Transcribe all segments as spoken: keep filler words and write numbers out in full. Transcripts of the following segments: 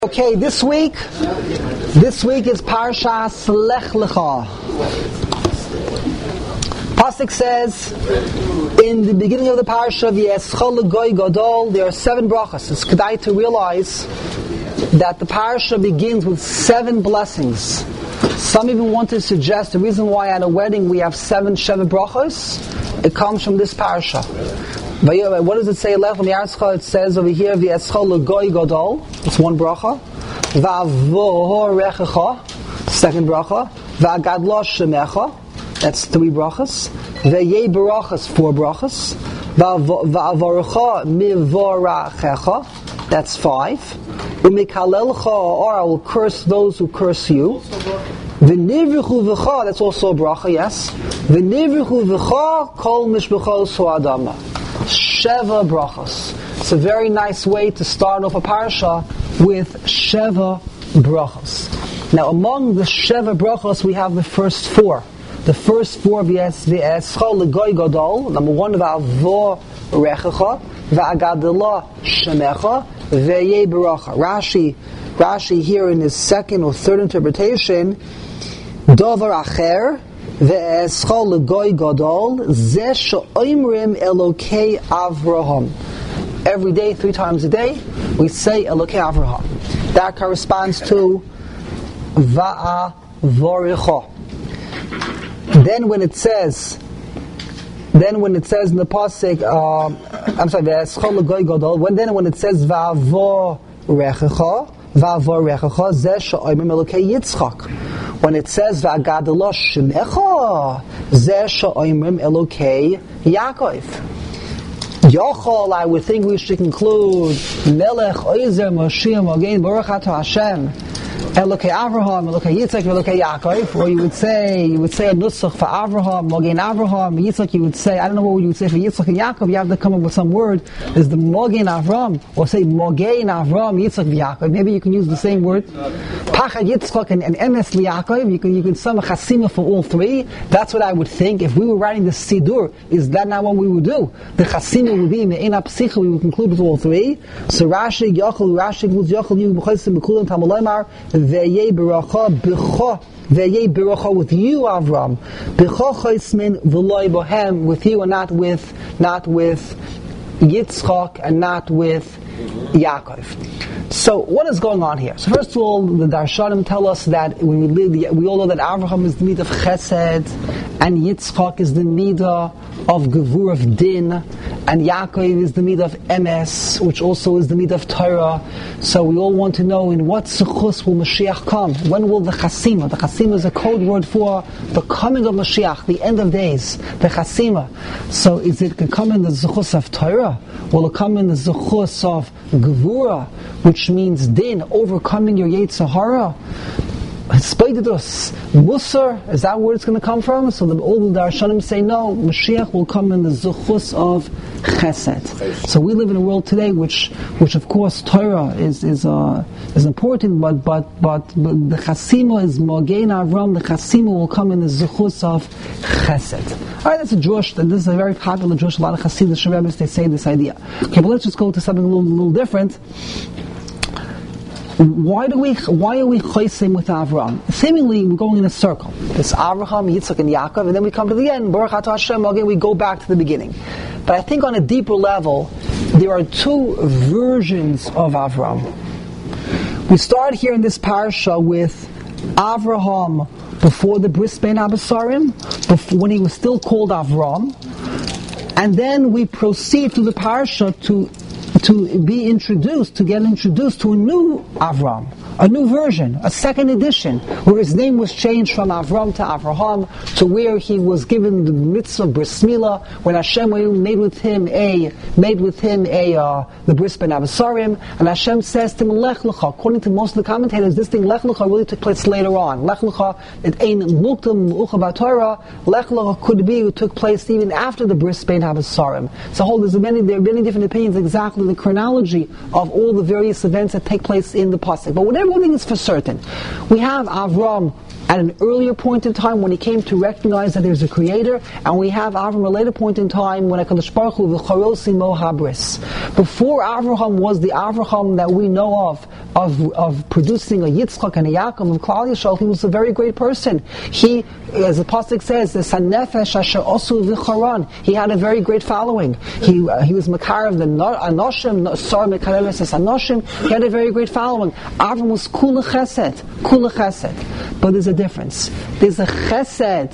Okay, this week, this week is Parshas Lech Lecha. Pasuk says, in the beginning of the Parsha, V'yeschol L'goy Gadol, there are seven brachas. It's kedai to realize that the Parsha begins with seven blessings. Some even want to suggest the reason why at a wedding we have seven Sheva brachas, it comes from this Parsha. What does it say? It says over here, V'yeschol L'goy Gadol. It's one bracha. V'avorechecha, second bracha. V'agadlo shemecha, that's three brachas. V'yei barachas, four brachas. V'avorecha mivorachecha, that's five. U'mikalelcha, or I will curse those who curse you. V'nivrichu v'cha, that's also a bracha, yes. V'nivrichu v'cha kol mishbechos ho'adama. Sheva brachas. It's a very nice way to start off a parsha with Sheva brachas. Now, among the Sheva brachas, we have the first four. The first four, v'yeschol l'goy gadol. Number one, v'avo rechecha, v'agadela shemecha, v'yei baracha. Rashi, Rashi here in his second or third interpretation, dover acher. Ve'eschol l'goy gadol ze she'omrim Elokei Avraham. Every day, three times a day, we say Elokei Avraham. That corresponds to Va'avorecha. Then when it says, then when it says in the pasuk, uh, I'm sorry, ve'eschol l'goy gadol. When then when it says Va'avorecha, Va'avorecha ze she'omrim Elokei Yitzchak. When it says V'agadelo shemecha, ze she'omrim Elokei Yaakov. Yochol, I would think we should conclude Melech Oizer Moshiach Mogen Baruch Atah Hashem Elokei Avraham, Elokei Yitzchak, Elokei Yaakov. Or you would say, you would say a nusach for Avraham, Mogen Avraham, Yitzchak. You would say, I don't know what you would say for Yitzchak and Yaakov. You have to come up with some word. Is the Mogen Avram, or say Mogen Avram, Yitzchak, Yaakov. Maybe you can use the same word. Pachad Yitzchak and, and Emes Yaakov. You can you can sum a chasima for all three. That's what I would think. If we were writing the Sidur, is that not what we would do? The chasima would be Me'ena Psicha. We would conclude with all three. So Rashi Yochel, Rashi Gvuz Yochel Yu B'Chosim B'Kulam Tamaloymar. Ve'yei beracha b'cho, ve'yei beracha with you, Avram. B'cho choismin v'loi bohem, with you and not with, not with Yitzchak and not with Yaakov. So what is going on here? So first of all, the Darshanim tell us that when we live, we all know that Avraham is the midah of Chesed, and Yitzchak is the midah of Gevur of Din, and Yaakov is the midah of Emes, which also is the midah of Torah. So we all want to know, in what Suchus will Mashiach come? When will the Chasima? The Chasima is a code word for the coming of Mashiach, the end of days, the Chasima. So is it going to come in the Zuchus of Torah? Will it come in the Zuchus of Gevura, which means Din, overcoming your Yetzer Hara? Spaididus, Musar, is that where it's going to come from? So the old Darshanim say no, Mashiach will come in the Zuchus of Chesed. So we live in a world today which, which of course Torah is is uh, is important, but but but, but the Chasima is Mogen Avram. The Chasima will come in the Zuchus of Chesed. All right, that's a Jewish. This is a very popular Jewish. A lot of Hasidic rabbis they say this idea. Okay, but let's just go to something a little, little different. Why do we? Why are we chaysim with Avram? Seemingly, we're going in a circle. There's Avraham, Yitzchak, and Yaakov, and then we come to the end. Baruch Atah Hashem. Again, we go back to the beginning. But I think on a deeper level, there are two versions of Avram. We start here in this parsha with Avraham before the Bris Bein Abasarim, before when he was still called Avram, and then we proceed through the parsha to. to be introduced, to get introduced to a new Avram, a new version, a second edition, where his name was changed from Avram to Avraham, to where he was given the mitzvah of Bris Milah, when Hashem made with him a, made with him a, uh, the Bris Bein Abasarim, and Hashem says to him, Lech Lecha. According to most of the commentators, this thing, Lech Lecha, really took place later on. Lech Lecha, it ain't Muktam Ucha B'Torah. Lech Lecha could be, it took place even after the Bris Bein Abasarim. So hold, there's many, there are many different opinions exactly the chronology of all the various events that take place in the pasuk. But whatever one thing is for certain, we have Avram at an earlier point in time when he came to recognize that there's a creator, and we have Avraham at a later point in time when HaKadosh Baruch Hu v'charosi mo habris. Before Avraham was the Avraham that we know of, of, of producing a Yitzchak and a Yaakov of Klal Yisrael, he was a very great person. He, as the pasuk says, the Sanefesh Asher Osu v'charan, he had a very great following. He uh, he was Makar of the Anoshim, Sar Mekareves as Anoshim, he had a very great following. Avram was Kula Chesed, Kula Chesed. But there's a difference. There's a Chesed,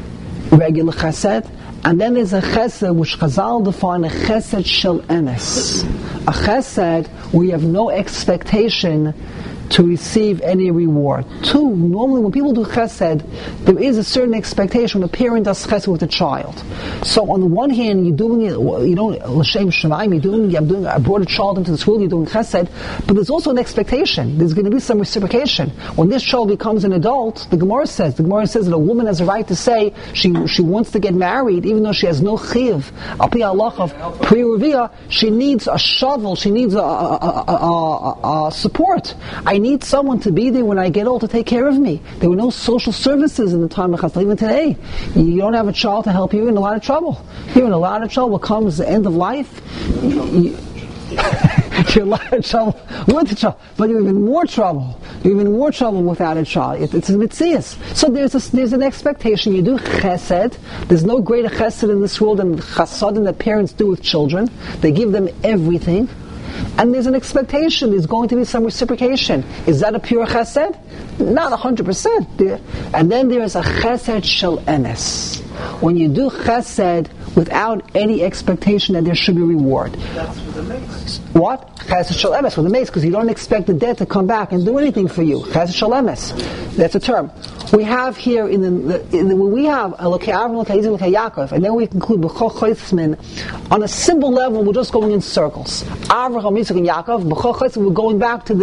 regular Chesed, and then there's a Chesed which Chazal define a Chesed Shel Emes. A Chesed where you have no expectation to receive any reward. Two, normally when people do chesed, there is a certain expectation when a parent does chesed with a child. So on the one hand, you're doing it, you know, l'shem shemaim, you're doing, I'm doing, I brought a child into this world, you're doing chesed, but there's also an expectation. There's going to be some reciprocation. When this child becomes an adult, the Gemara says, the Gemara says that a woman has a right to say she she wants to get married, even though she has no chiv, al pi halach of pri revia, she needs a shovel, she needs a, a, a, a, a support. I need someone to be there when I get old to take care of me. There were no social services in the time of Chassidus. Even today, you don't have a child to help you, you're in a lot of trouble. You're in a lot of trouble. Comes the end of life, you, you're in a lot of trouble with a child, but you're even more trouble. You're even more trouble without a child. It, it's a mitzias. So there's a, there's an expectation. You do chesed. There's no greater chesed in this world than chasadim that parents do with children. They give them everything. And there's an expectation, there's going to be some reciprocation. Is that a pure chesed? Not one hundred percent. And then there is a chesed shel emes. When you do chesed without any expectation that there should be reward. That's for the mace. What? Chesed shel emes, for the mace, because you don't expect the dead to come back and do anything for you. Chesed shel emes. That's a term. We have here in the, in the when we have Elokei Avram, Elokei Yitzchak, Elokei Yaakov, and then we conclude B'chol Chosmin. On a symbol level, we're just going in circles. Avraham, Yitzchak, and Yaakov. B'chol Chosmin, we're going back to the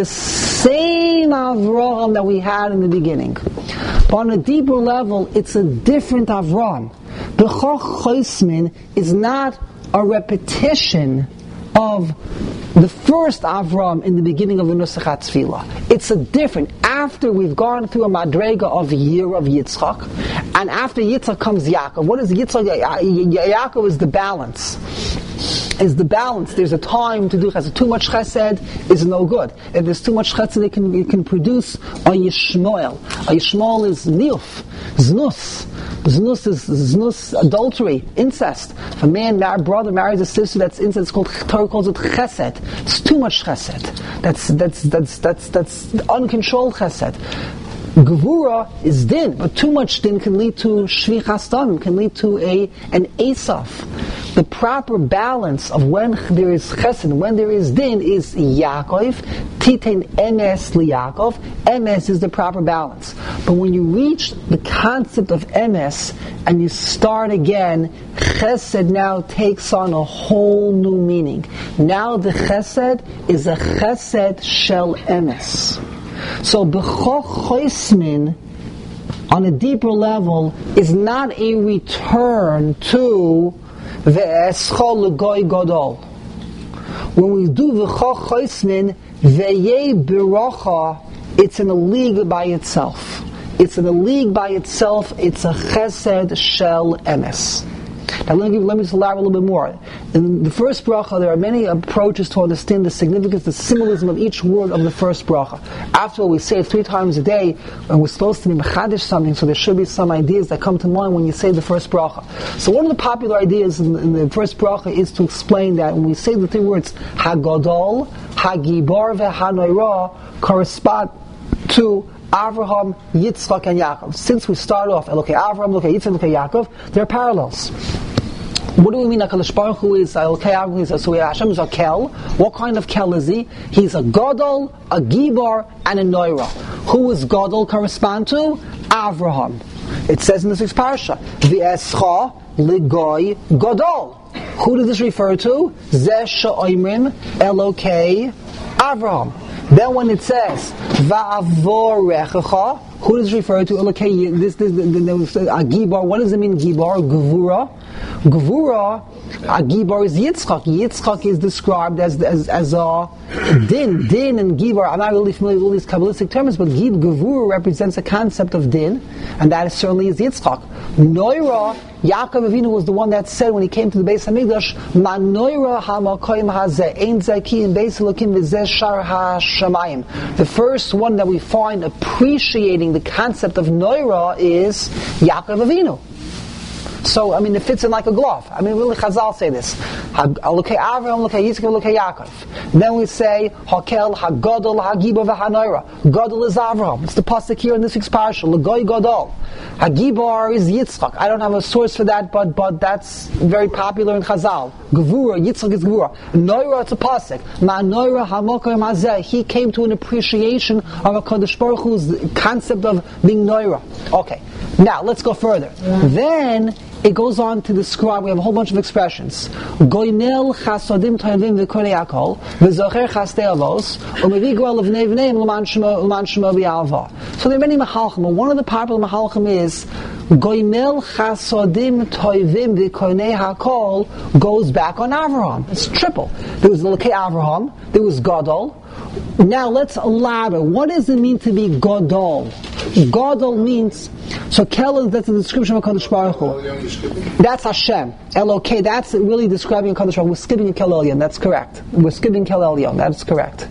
same Avraham that we had in the beginning. But on a deeper level, it's a different Avraham. B'chol Chosmin is not a repetition of the first Avram in the beginning of the Nusach HaTfilah. It's a different, after we've gone through a madrega of year of Yitzchak, and after Yitzchak comes Yaakov. What is Yitzchak? Yaakov is the balance. Is the balance. There's a time to do chesed. Too much chesed is no good. If there's too much chesed, it can, it can produce a Yishmael. A Yishmael is nilf, znus. Znus is znus, adultery, incest. If a man, our brother, marries a sister that's incest, it's called, Torah calls it chesed. It's too much chesed. That's that's that's that's that's uncontrolled chesed. Gevura is din, but too much din can lead to shvichas damim, can lead to a an asaf. The proper balance of when there is chesed, when there is din, is Yaakov. Titein emes liYaakov. Emes is the proper balance. But when you reach the concept of emes and you start again, chesed now takes on a whole new meaning. Now the chesed is a chesed shel emes. So B'chol Chosmin, on a deeper level, is not a return to Ve'eschol L'Goy Gadol. When we do B'chol Chosmin, Ve'yeh B'rocha, it's in a league by itself. It's in a league by itself. It's a Chesed Shel Emes. Now let me, let me just elaborate a little bit more. In the first bracha, there are many approaches to understand the significance, the symbolism of each word of the first bracha. After all, we say it three times a day, and we're supposed to be mechadish something, so there should be some ideas that come to mind when you say the first bracha. So one of the popular ideas in, in the first bracha is to explain that when we say the three words, Hagadol, Hagibor, VeHanoira, correspond to Avraham, Yitzchak, and Yaakov. Since we start off, Elokei Avraham, Elokei Yitzchak, Elokei Yaakov, there are parallels. What do we mean HaKadosh Baruch Hu is Elokei Avraham, is so Hashem is a kel? What kind of kel is he? He's a Gadol, a Gibor, and a Noira. Who is Gadol correspond to? Avraham. It says in the sixth parasha, V'escha L'Goy Gadol. Who does this refer to? Zeh she'oimrim Elokei Avraham. Then when it says Va'avorechecha, Who does it refer to? Okay, this, this, this, this, this a Gibar. What does it mean, Gibar? Gevura. Gevura, a Gibar is Yitzchak. Yitzchak is described as as, as a din. Din and Gibar, I'm not really familiar with all these Kabbalistic terms, but Gib, Gevura represents a concept of din, and that certainly is Yitzchak. Noira, Yaakov Avinu was the one that said when he came to the Beis Hamikdash, Ma noira ha'makoyim hazeh, ein zeki in Beis Elokim v'zeh shar ha'shamayim. The first one that we find appreciating the concept of noira is Yaakov Avinu. So, I mean, it fits in like a glove. I mean, really, Chazal say this. Elokei Avraham, Elokei Yitzchak, Elokei Yaakov. Then we say, Hakel, Hagadol, Hagibor, v'Hanoira. Gadol is Avraham. It's the pasuk here in this week's parasha. L'goy Gadol. Hagibor is Yitzchak. I don't have a source for that, but but that's very popular in Chazal. Gevura, Yitzchak is Gevura. Noira, it's a pasuk. Ma Noira Hamokoyim Hazeh. He came to an appreciation of a Kadosh Baruch Hu's concept of being Noira. Okay. Now, let's go further. Then, it goes on to describe, we have a whole bunch of expressions. Goynel chasodim toivim v'korei akol, v'zocher chastei avos, u'mevi goel v'nei v'neim l'man shemo b'yalva. So there are many mahalchim, but one of the popular mahalchim is Goynel chasodim toivim v'korei hakol goes back on Avraham. It's triple. There was Elokei Avraham, there was Gadol. Now let's elaborate. What does it mean to be Gadol? Gadol means, so Kel is, that's a description of HaKadosh Baruch Hu. That's Hashem. Elokei, that's really describing HaKadosh Baruch Hu. We're skipping Kel Elyon, that's correct. We're skipping Kel Elyon, that's correct.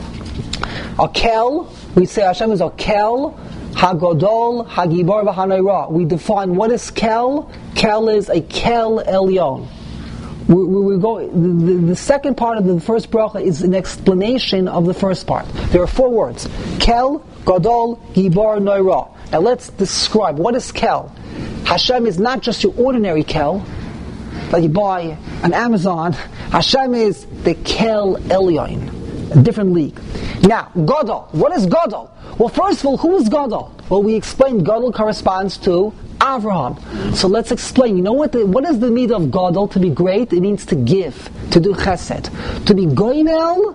A Kel, we say Hashem is a Kel, Hagodol, Hagibor, V'Hanoira. We define what is Kel. Kel is a Kel Elyon. We, we, we go. The, the second part of the first bracha is an explanation of the first part. There are four words: Kel, Gadol, Gibor, Noira. Now let's describe what is Kel. Hashem is not just your ordinary Kel that you buy on Amazon. Hashem is the Kel Elyon, a different league. Now, Gadol. What is Gadol? Well, first of all, who is Gadol? Well, we explained Gadol corresponds to Avraham. So let's explain. You know what? The, what is the meaning of Gadol? To be great, it means to give, to do chesed. To be goynel,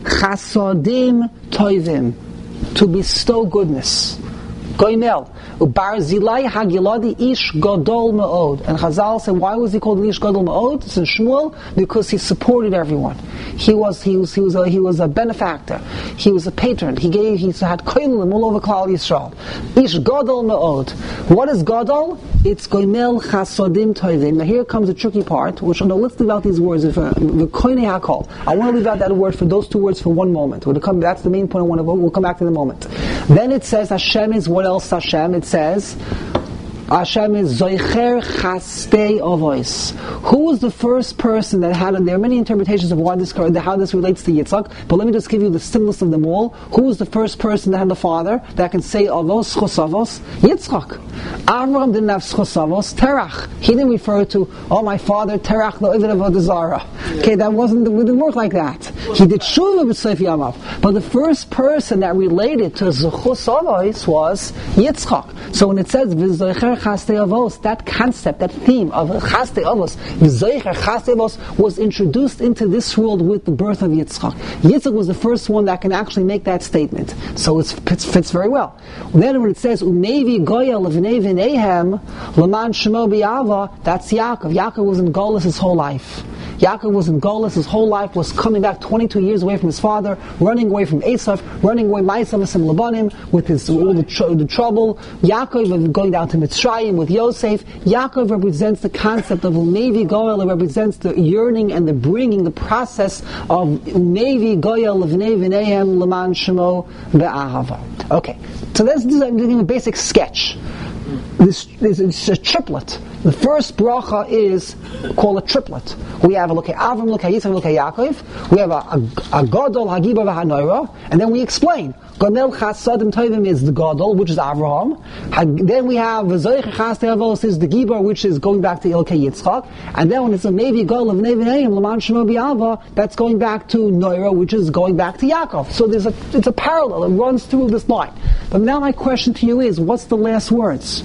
chasodim toivim, to bestow goodness. Goynel. Barzilai Hagiladi Ish Gadol Me'od. And Chazal said, why was he called Ish Gadol Me'od? It's in Shmuel, because he supported everyone. He was he was he was a, he was a benefactor. He was a patron. He gave he had koilim all over Klal Yisrael. Ish Gadol Me'od. What is Gadol? It's Goymel Chasodim Toivim. Now here comes the tricky part. Which no, let's leave out these words. The Koine Hakol. I want to leave out that word for those two words for one moment. We'll come. That's the main point I want to. We'll come back to in a moment. Then it says Hashem is what else? Hashem. It says Hashem is Zoicher Chastei Avos. Who was the first person that had, and there are many interpretations of why this, how this relates to Yitzchak, but let me just give you the simplest of them all. Who was the first person that had a father that can say Avos, Schos Avos? Yitzchak. Avraham didn't have Schos Avos, Terach. He didn't refer to, oh my father, Terach, the Ovid of Odazara. Okay, that wasn't, it didn't work like that. He did Shuvah b'Seif Yamav. But the first person that related to Schos Avos was Yitzchak. So when it says, V'zoicher Chastei Avos, that concept, that theme of Chastei Avos, V'zoicher Chastei Avos, was introduced into this world with the birth of Yitzchak. Yitzchak was the first one that can actually make that statement. So it fits, fits very well. Then when it says, Unevi Goya Levnei V'neihem, Laman Shemo B'Yava, that's Yaakov. Yaakov was in Golus his whole life. Yaakov was in Golus his whole life, was coming back twenty-two years away from his father, running away from Esav, running away Ma'asav V'Sim Labanim, with his, all the, tr- the trouble. Yaakov going down to Mitzrayim with Yosef. Yaakov represents the concept of Umevi Goel. It represents the yearning and the bringing, the process of Umevi Goel Levnei V'neihem L'man Shemo Be'ahava. Okay, so let's do a basic sketch. This is a triplet. The first bracha is called a triplet. We have a look at Avram, look at Yitzchak, look at Yaakov. We have a, a, a Gadol, Hagibah, V'Hanoira, and then we explain. Gadol Chasadim Tovim is the Gadol, which is Avraham. Then we have Zoich Chastei Avos is the Gibor, which is going back to Elokei Yitzchak. And then when it's a Mevi Gadol of Nevi'ayim, Laman Shemo B'Yava, that's going back to Noira, which is going back to Yaakov. So there's a it's a parallel. It runs through this line. But now my question to you is, what's the last words?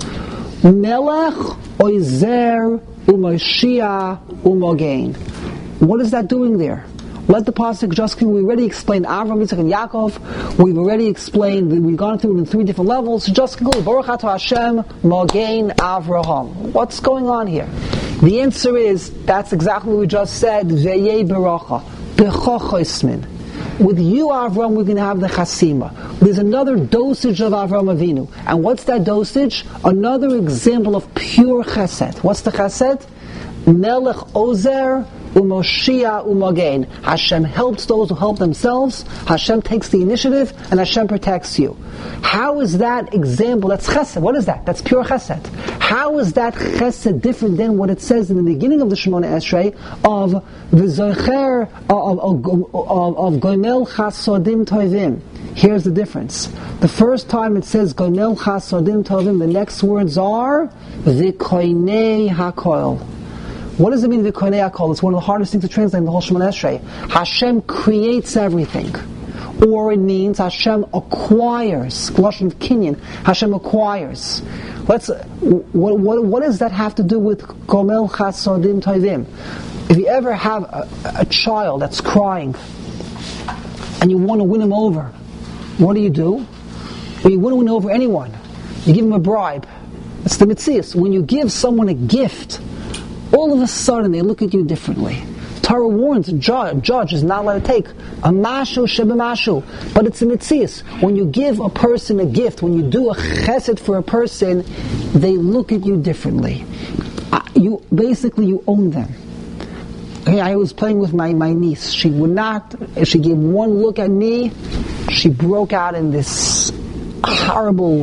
Melech Oizer U'Moshiach U'Mogain. What is that doing there? Let the pasuk just continue. We already explained Avram, Yitzchak, and Yaakov. We've already explained, we've gone through it in three different levels. So just conclude. Baruch atah Hashem, Mogein Avraham. What's going on here? The answer is, that's exactly what we just said. Veyeh Beracha. Becha Chosmin. With you, Avram, we're going to have the chasima. There's another dosage of Avram Avinu. And what's that dosage? Another example of pure chesed. What's the chesed? Melech Ozer Umoshia Umogain. Hashem helps those who help themselves. Hashem takes the initiative, and Hashem protects you. How is that example? That's chesed. What is that? That's pure chesed. How is that chesed different than what it says in the beginning of the Shemona Esrei of v'zocher of of of Gomel Chasodim Tovim? Here's the difference. The first time it says Gomel Chasodim Tovim, the next words are V'koinei Hakoil. What does it mean, V'koinei Hakol? It's one of the hardest things to translate in the whole Shemona Esrei. Hashem creates everything. Or it means Hashem acquires. Lashon of Kinyan. Hashem acquires. Let's. What, what, what does that have to do with Gomel Chasodim Tovim? If you ever have a, a child that's crying, and you want to win him over, what do you do? When you want to win over anyone, you give him a bribe. It's the mitzias. When you give someone a gift, all of a sudden they look at you differently. Torah warns a judge, judge is not allowed to take a mashu sheba mashu, but it's a mitzias. When you give a person a gift, when you do a chesed for a person, they look at you differently. Uh, you basically you own them. Okay, I was playing with my, my niece. She would not. She gave one look at me. She broke out in this horrible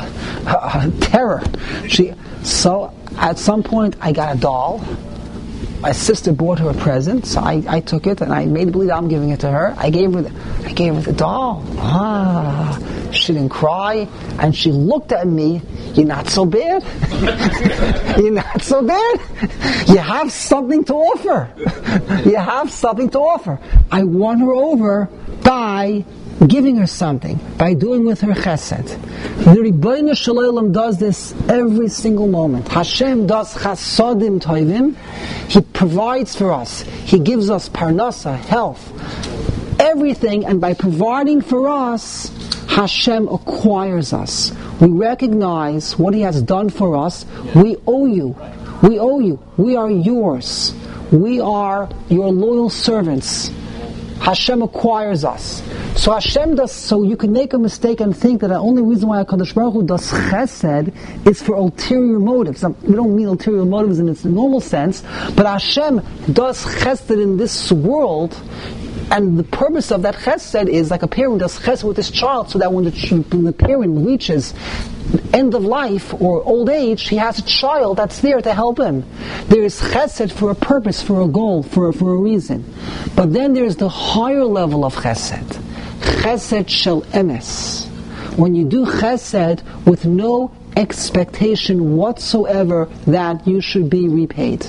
uh, terror. She so. At some point, I got a doll. My sister bought her a present, so I, I took it and I made believe I'm giving it to her. I gave her the, I gave her the doll. Ah, she didn't cry, and she looked at me. You're not so bad. You're not so bad. You have something to offer. You have something to offer. I won her over by giving her something, by doing with her chesed. The Ribbono Shel Olam does this every single moment. Hashem does chasodim tovim. He provides for us. He gives us parnasa, health, everything, and by providing for us, Hashem acquires us. We recognize what He has done for us. We owe you. We owe you. We are yours. We are your loyal servants. Hashem acquires us. So Hashem does, so you can make a mistake and think that the only reason why HaKadosh Baruch Hu does chesed is for ulterior motives. Now, we don't mean ulterior motives in its normal sense, but Hashem does chesed in this world, and the purpose of that chesed is like a parent does chesed with his child, so that when the, when the parent reaches end of life or old age, he has a child that's there to help him. There is chesed for a purpose, for a goal, for, for a reason. But then there's the higher level of chesed. Chesed shel emes. When you do chesed with no expectation whatsoever that you should be repaid.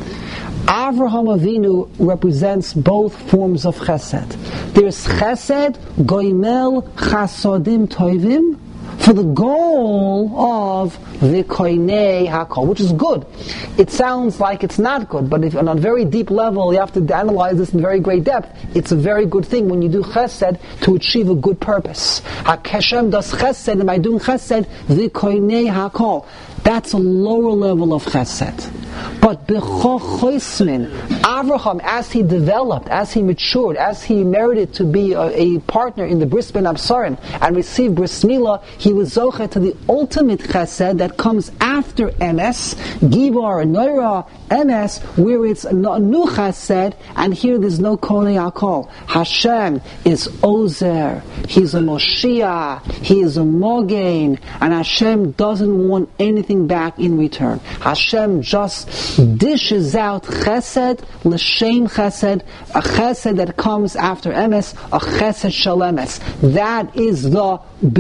Avraham Avinu represents both forms of chesed. There's chesed, goimel chasodim toivim, for the goal of v'koinei hakol, which is good. It sounds like it's not good, but if on a very deep level, you have to analyze this in very great depth. It's a very good thing when you do chesed to achieve a good purpose. Hashem does chesed, and by doing chesed, v'koinei hakol. That's a lower level of chesed. But b'chochosmin, Avraham, as he developed, as he matured, as he merited to be a, a partner in the Bris Ben Absarim and receive Bris Milah, he was zocher to the ultimate chesed that comes after emes, Gibor, Noira, emes, where it's a new chesed, and here there's no konei hakol. Hashem is Ozer, He's a Moshiach, He is a Mogain, and Hashem doesn't want anything back in return. Hashem just dishes out chesed, l'shem chesed, a chesed that comes after emes, a chesed shel emes. That is the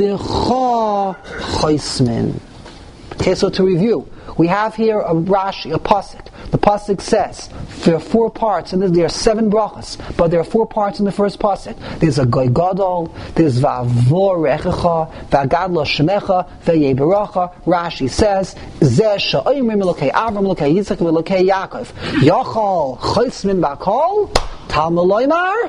b'cha chosmin. Okay, so to review, we have here a Rashi, a pasuk. The pasuk says there are four parts, and there are seven brachas, but there are four parts in the first pasuk. There's a goy gadol, there's va'avor rechecha, va'gadlo shemecha, ve'yeh beracha. Rashi says zeh she'oimrim elokei Avram elokei Yitzchak elokei Yaakov yachal chosmin b'akol Talmud Loimar.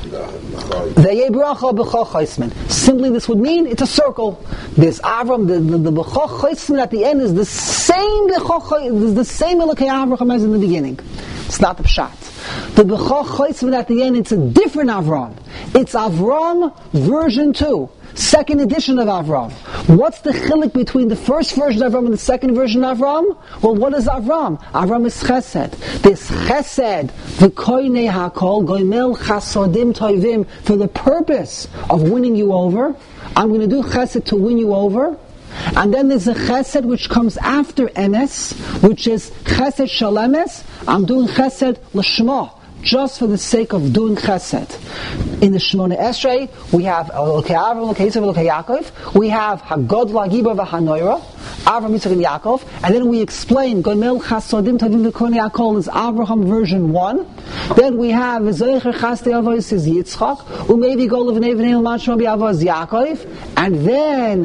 Simply, this would mean it's a circle. This Avram, the the, the B'choch Chosman at the end is the same B'choch, the same Elokei Avraham as in the beginning. It's not the Pshat. The B'choch Chosman at the end, it's a different Avram. It's Avram version two. Second edition of Avram. What's the chiluk between the first version of Avram and the second version of Avram? Well, what is Avram? Avram is chesed. This chesed, v'koinei hakol, goimel chasodim toivim, for the purpose of winning you over. I'm going to do chesed to win you over. And then there's a chesed which comes after emes, which is chesed shalemes. I'm doing chesed l'shma, just for the sake of doing chesed. In the Shemona Esrei, we have Elokei Avram, Elokei Yitzchak, Elokei Yaakov. We have Hagod Lagiba v'Hanoira, Avram, Yitzchak, and Yaakov. And then we explain Gomel Chasodim Tavim V'Koni Yakol is Avraham version one. Then we have Zoicher Chastei Avos is Yitzchak, Umevi Golav Nevenei Machma B'Avos Yaakov. And then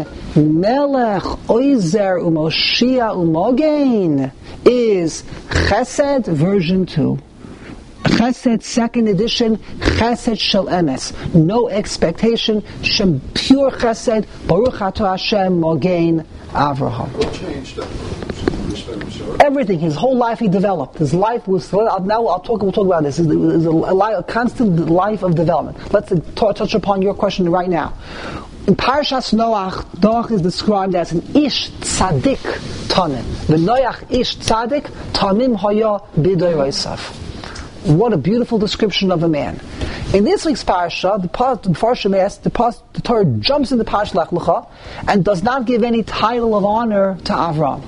Melech Oizer Umoshia Umogein is Chesed version two. Chesed, second edition, Chesed Shel Emes. No expectation, Shem pure Chesed, Baruch Atah Hashem, Mogein Avraham. What changed that? Everything, his whole life he developed. His life was, now I'll talk, we'll talk about this. It was a, a, a constant life of development. Let's t- touch upon your question right now. In Parashas Noach, Noach is described as an Ish Tzadik Tamim. The Noach Ish Tzadik Tamim Haya B'doi Reisav. What a beautiful description of a man. In this week's parasha, the Parashah asks, the, the Torah jumps into Parashat Lech Lecha and does not give any title of honor to Avram.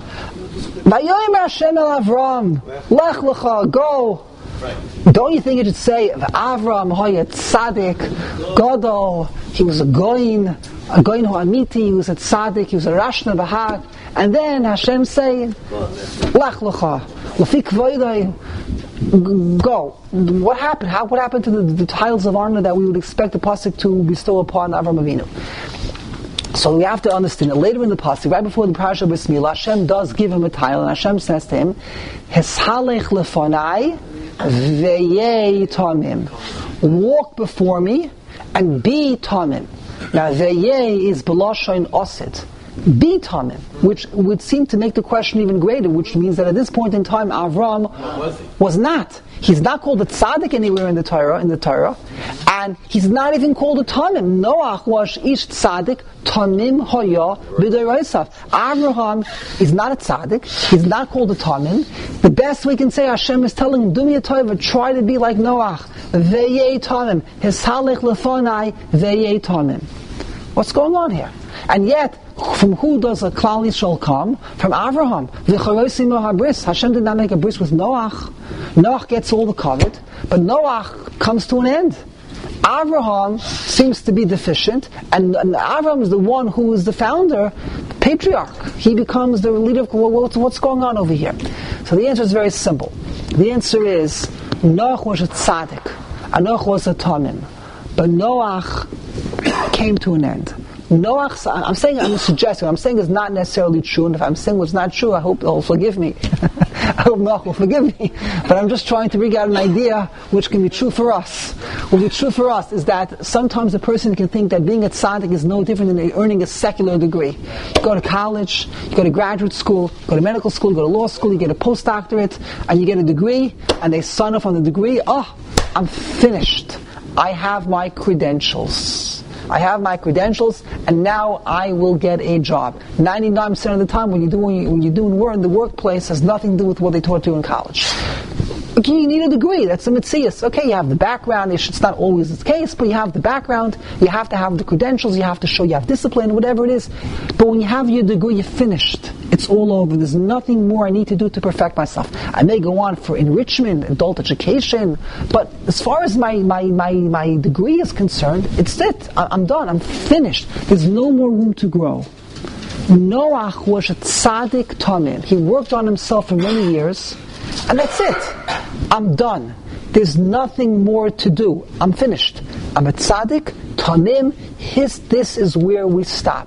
Vayomer Hashem el Avram, Lech Lecha, go. Don't you think it should say Avram Hoya Tzadik Gadol? He was a goyin, a goyin who amiti. He was a tzaddik. He was a rashna b'hag. And then Hashem say, Lech Lecha, Lefik Voidai. Go. What happened? How? What happened to the, the titles of honor that we would expect the pasuk to bestow upon Avram Avinu? So we have to understand that later in the pasuk, right before the parasha Bismillah, Hashem does give him a title, and Hashem says to him, "Hishalech lefonai veyei tamim." Walk before me and be tamim. Now veyei is b'lashon osid. Be tamim, which would seem to make the question even greater, which means that at this point in time, Avram was not. He's not called a tzaddik anywhere in the Torah, in the Torah, and he's not even called a tamim. Noach was ish tzaddik, tamim hoya b'dei reisav. Avraham is not a tzaddik. He's not called a tamim. The best we can say, Hashem is telling him, do me a tova, try to be like Noach. Veyei tamim, hishalech lefonai, veyei tamim. What's going on here? And yet, from who does a Klal Yisrael come? From Avraham. Hashem did not make a bris with Noach. Noach gets all the covet, but Noach comes to an end. Avraham seems to be deficient, and, and Avraham is the one who is the founder, the patriarch. He becomes the leader of what's, what's going on over here. So the answer is very simple. The answer is, Noach was a tzaddik, and Noach was a tamim. But Noach came to an end. Noach, I'm saying, I'm suggesting, I'm saying is not necessarily true, and if I'm saying what's not true, I hope they'll forgive me. I hope Noach will forgive me. But I'm just trying to bring out an idea which can be true for us. What will be true for us is that sometimes a person can think that being a tzaddik is no different than earning a secular degree. You go to college, you go to graduate school, you go to medical school, you go to law school, you get a postdoctorate, and you get a degree, and they sign off on the degree. Oh, I'm finished. I have my credentials. I have my credentials, and now I will get a job. ninety-nine percent of the time, when you do when, you, when you're doing work in the workplace, has nothing to do with what they taught you in college. Okay, you need a degree. That's a mitzias. Okay, you have the background. It's not always the case, but you have the background. You have to have the credentials. You have to show you have discipline, whatever it is. But when you have your degree, you're finished. It's all over. There's nothing more I need to do to perfect myself. I may go on for enrichment, adult education, but as far as my my my, my degree is concerned, it's it. I'm done. I'm finished. There's no more room to grow. Noach was a tzaddik tamim. He worked on himself for many years. And that's it. I'm done. There's nothing more to do. I'm finished. I'm a tzaddik, tamim. His, this is where we stop.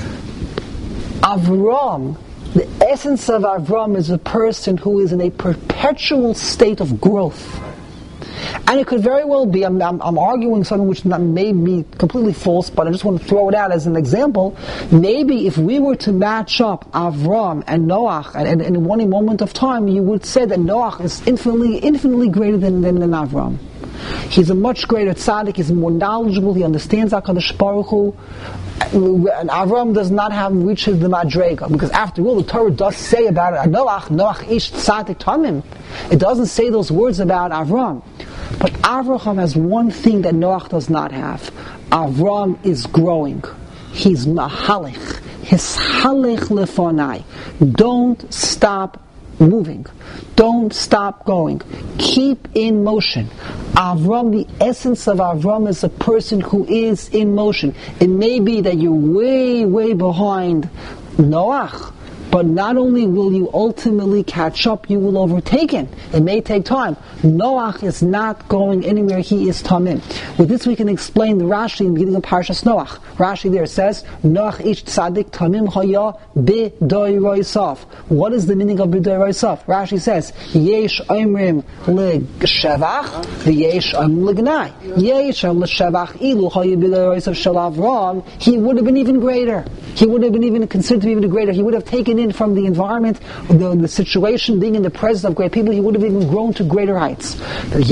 Avram, the essence of Avram is a person who is in a perpetual state of growth. And it could very well be, I'm, I'm, I'm arguing something which not, may be completely false, but I just want to throw it out as an example. Maybe if we were to match up Avram and Noach, and, and, and in one moment of time, you would say that Noach is infinitely, infinitely greater than, than, than Avram. He's a much greater tzaddik, he's more knowledgeable, he understands HaKadosh Baruch Hu. And Avram does not have reached the Madrega, because after all, the Torah does say about it, Noach, Noach ish tzaddik tamim. It doesn't say those words about Avram. But Avraham has one thing that Noach does not have. Avram is growing. He's mahalich. His halich lefonai. Don't stop moving. Don't stop going. Keep in motion. Avram, the essence of Avram is a person who is in motion. It may be that you're way, way behind Noach, but not only will you ultimately catch up, you will overtake him. It may take time. Noach is not going anywhere, he is tamim. With this we can explain the Rashi in the beginning of Parshas Noach. Rashi there says, Noach ish tzaddik tamim haya b'doi roisav. What is the meaning of b'doi roisav? Rashi says, Yesh oimrim l'shevach, v'yesh oimrim l'gnai. Yesh l'shevach ilu haya b'doi roisav shel Avram, he would have been even greater. He would have been even considered to be even greater. He would have taken in from the environment, the, the situation, being in the presence of great people, he would have even grown to greater heights. Had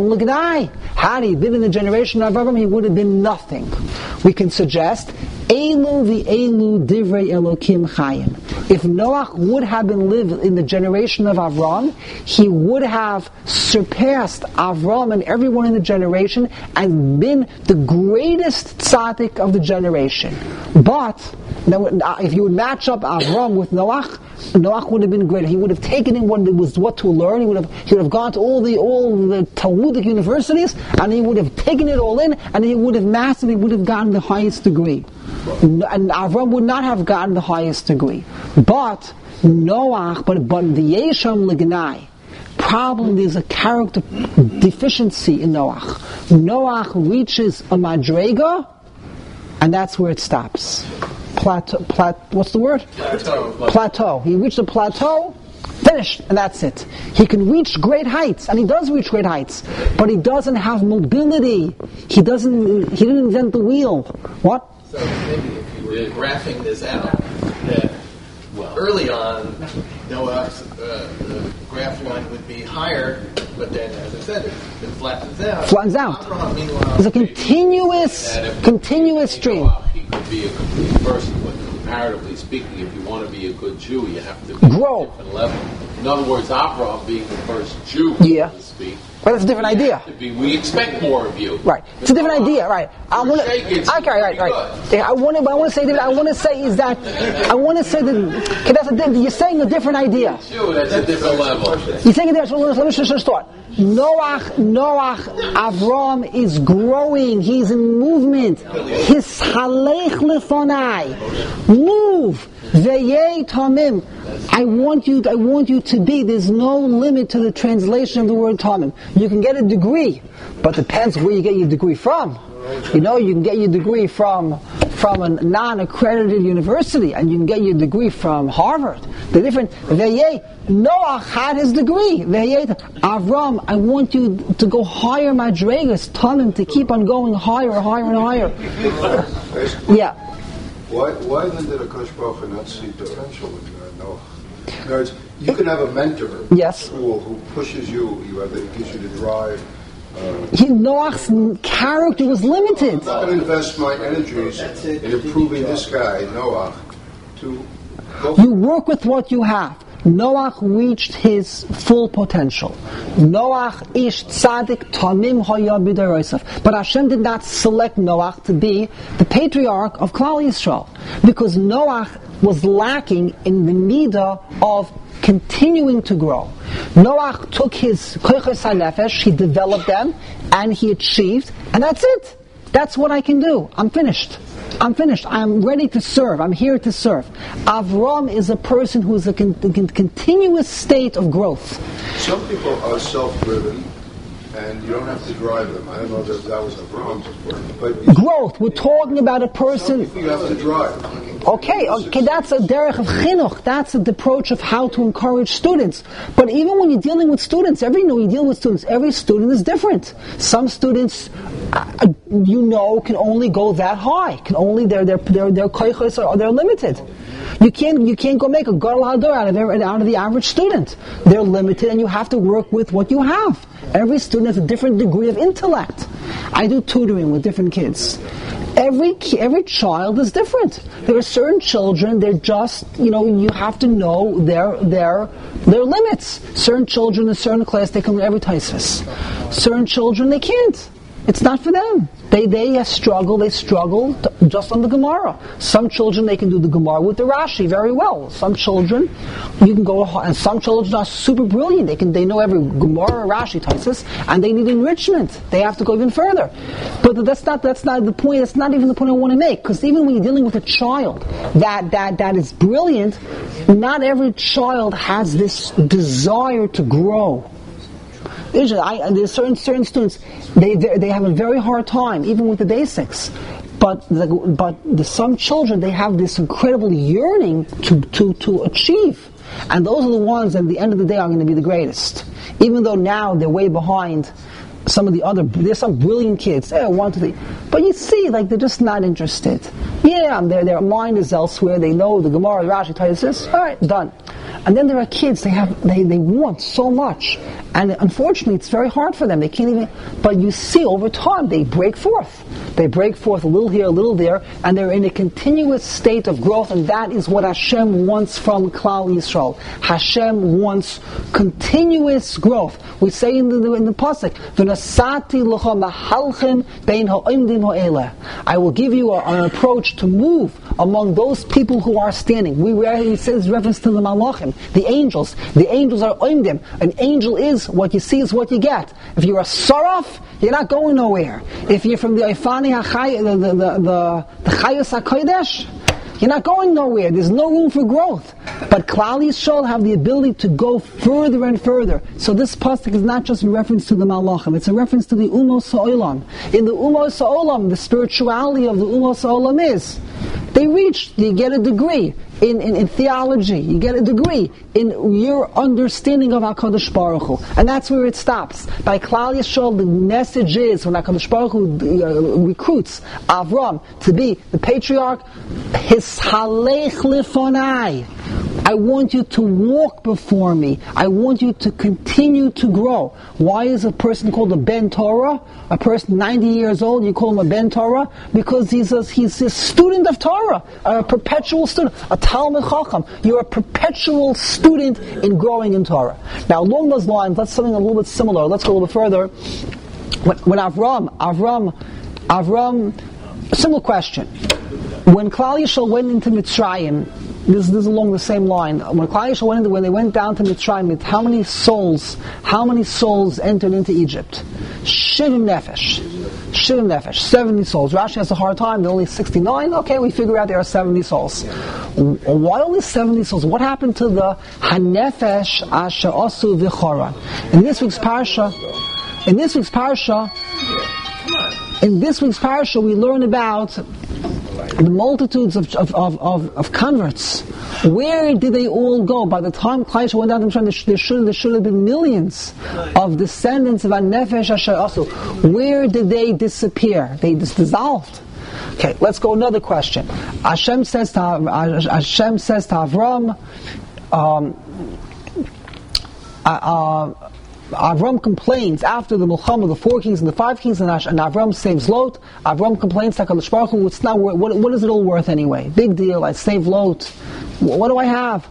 he been in the generation of Abraham, he would have been nothing. We can suggest, Elu v'elu divrei Elokim chayim. If Noach would have been lived in the generation of Avram, he would have surpassed Avram and everyone in the generation and been the greatest tzaddik of the generation. But now, if you would match up Avram with Noach, Noach would have been greater. He would have taken in what was what to learn. He would have he would have gone to all the all the Talmudic universities, and he would have taken it all in, and he would have mastered. He would have gotten the highest degree. And Avram would not have gotten the highest degree. But Noach, but but the Yesham Lignai. Problem, there's a character deficiency in Noach. Noach reaches a madrega, and that's where it stops. Plateau, plat, what's the word? Plateau. Plateau. He reached a plateau, finished, and that's it. He can reach great heights, and he does reach great heights, but he doesn't have mobility. He doesn't. He didn't invent the wheel. What? So maybe if you were graphing this out, that early on, Noah's uh, the graph line would be higher, but then, as I said, it, it flattens out. Flattens out. Abraham, meanwhile, It's a continuous, continuous stream. He could be a complete person, but comparatively speaking, if you want to be a good Jew, you have to be Grow. at a different level. In other words, Abraham being the first Jew, Yeah. so to speak. But that's a different idea. To be, we expect more of you. Right. It's a different idea, right. I want to. Okay, right, right. Yeah, I want to. I want to say that. I want to say is that. I want to say that. Okay, that's a. You're saying a different idea. Jew, that's a different level. You're saying a different. Let me just start. Noach, Noach, Avram is growing. He's in movement. His halech lefonai. Move. Veyei tamim. I want you. I want you to be. There's no limit to the translation of the word tamim. You can get a degree, but depends where you get your degree from. You know, you can get your degree from from a non-accredited university, and you can get your degree from Harvard. The different. Veyei. Noach had his degree. Veyei. Avram, I want you to go higher, madregas, tamim, to keep on going higher, higher, and higher. Yeah. Why, why then did Akash Baruch Hu not see potential in uh, Noah? In other words, you can have a mentor Yes. who, who pushes you, you have, that gives you the drive. Uh, He, Noach's character was limited. I'm not going to invest my energies in improving this guy, Noah, to go You work with what you have. Noach reached his full potential. Noach ish tzaddik tamim haya b'dorosav. But Hashem did not select Noach to be the patriarch of Klal Yisrael, because Noach was lacking in the midah of continuing to grow. Noach took his koiches hanefesh, he developed them, and he achieved, and that's it. That's what I can do. I'm finished. I'm finished. I'm ready to serve. I'm here to serve. Avram is a person who is a con- con- continuous state of growth. Some people are self-driven, and you don't have to drive them. I don't know if that was a problem, but growth. We're talking about a person. you have to drive. Okay, okay, that's a derech of chinuch. That's the approach of how to encourage students. But even when you're dealing with students, every you know you deal with students, every student is different. Some students, uh, you know, can only go that high. Can only their their their their koichos are they're limited. You can't you can't go make a gadol hador out of every, out of the average student. They're limited, and you have to work with what you have. Every student has a different degree of intellect. I do tutoring with different kids. Every every child is different. There are certain children, they're just, you know, you have to know their their their limits. Certain children in a certain class, they come to every Taisvis. Certain children, they can't. It's not for them. They they struggle, they struggle to, just on the Gemara. Some children, they can do the Gemara with the Rashi very well. Some children, you can go, and some children are super brilliant. They can they know every Gemara, Rashi, Taisus, and they need enrichment. They have to go even further. But that's not that's not the point. That's not even the point I want to make. Because even when you're dealing with a child that that that is brilliant, not every child has this desire to grow. There's, I, there's certain certain students, they, they they have a very hard time even with the basics, but the, but the, some children, they have this incredible yearning to, to, to achieve, and those are the ones that at the end of the day are going to be the greatest. Even though now they're way behind some of the other, there's some brilliant kids, they want to be, but you see, like they're just not interested. Yeah, their their mind is elsewhere. They know the Gemara, Rashi, Taisus. All right, done. And then there are kids, they have they, they want so much, and unfortunately it's very hard for them. They can't even, but you see over time they break forth. They break forth a little here, a little there, and they're in a continuous state of growth, and that is what Hashem wants from Klal Yisrael. Hashem wants continuous growth. We say in the, in the Pasuk, V'nasati l'cha mahalchem bein ha'omdim ha'eleh. I will give you a, an approach to move among those people who are standing. We he says reference to the malachim, the angels. The angels are omdim. An angel is what you see is what you get. If you're a saraf, you're not going nowhere. If you're from the Ifani HaChay, the the the, the, the Chayos HaKodesh, you're not going nowhere. There's no room for growth. But Klal Yisrael have the ability to go further and further. So this pasuk is not just a reference to the Malachim, it's a reference to the Umos HaOlam. In the Umos HaOlam, the spirituality of the Umos HaOlam is, they reach, you get a degree in, in, in theology, you get a degree in your understanding of HaKadosh Baruch Hu. And that's where it stops. By Klal Yisrael, the message is, when HaKadosh Baruch Hu uh, recruits Avram to be the patriarch, Hishalech Lefonai. I want you to walk before me. I want you to continue to grow. Why is a person called a Ben Torah? A person ninety years old, you call him a Ben Torah? Because he's a, he's a student of Torah, a perpetual student, a Talmud Chacham. You're a perpetual student in growing in Torah. Now, along those lines, that's something a little bit similar. Let's go a little bit further. When, when Avram, Avram, Avram, a similar question. When Klal Yisrael went into Mitzrayim, This, this is along the same line. When Klal Yisrael went into, when they went down to Mitzrayim, how many souls, how many souls entered into Egypt? Shivim nefesh, shivim nefesh, seventy souls. Rashi has a hard time. There are only sixty-nine. Okay, we figure out there are seventy souls. Why only seventy souls? What happened to the hanefesh asher asu v'choran? In this week's parsha, in this week's parsha, in this week's parsha, we learn about the multitudes of, of, of, of, of converts. Where did they all go? By the time Klal Yisrael went down to Mitzrayim, there should, there should have been millions of descendants of Hanefesh Asher Asu. Where did they disappear? They just dissolved. Okay, let's go another question. Hashem says to, Hashem says to Avram, um, uh, uh, Avram complains after the Mulchama, the four kings and the five kings, and Avram saves Lot. Avram complains to HaKadosh Baruch Hu, it's not worth, what, what is it all worth anyway? Big deal, I saved Lot. What do I have?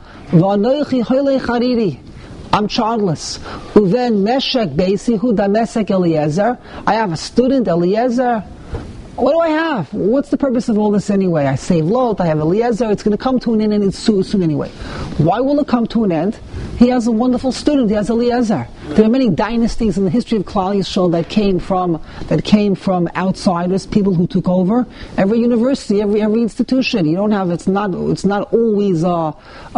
I'm childless. Uven Meshek Beisi Hu da Mesek Eliezer. I have a student, Eliezer. What do I have? What's the purpose of all this anyway? I save Lot, I have Eliezer, it's going to come to an end and it's soon, soon anyway. Why will it come to an end? He has a wonderful student, he has Eliezer. There are many dynasties in the history of Klal Yisrael that came from that came from outsiders, people who took over. Every university, every every institution, you don't have, it's not it's not always a,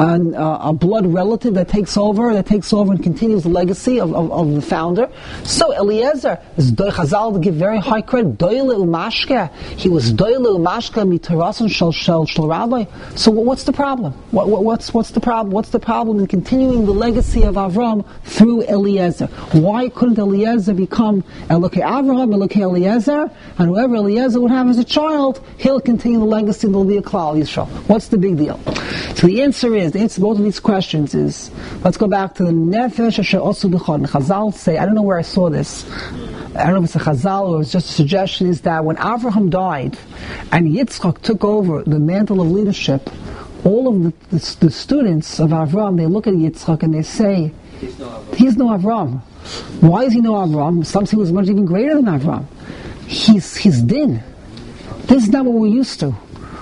a, a blood relative that takes over, that takes over and continues the legacy of, of, of the founder. So Eliezer is Chazal to give very high credit, Doyle Umashke. He was Doyle Umashke mitarasan shel shel shel rabbi. So what's the problem? What, what, what's what's the problem? What's the problem in continuing the legacy of Avram through Eliezer? Why couldn't Eliezer become Elokei Avraham, Elokei Eliezer, and whoever Eliezer would have as a child, he'll continue the legacy and there'll be a Klal Yisrael? What's the big deal? So the answer is, the answer to both of these questions is, let's go back to the Nefesh Asher Osu B'chod. Chazal say, I don't know where I saw this, I don't know if it's a Chazal or it's just a suggestion, is that when Avraham died and Yitzchak took over the mantle of leadership, all of the, the, the students of Avram, they look at Yitzchak and they say, he's no Avram. He's no Avram. Why is he no Avram? Some say he was much even greater than Avram. He's, he's din. This is not what we're used to.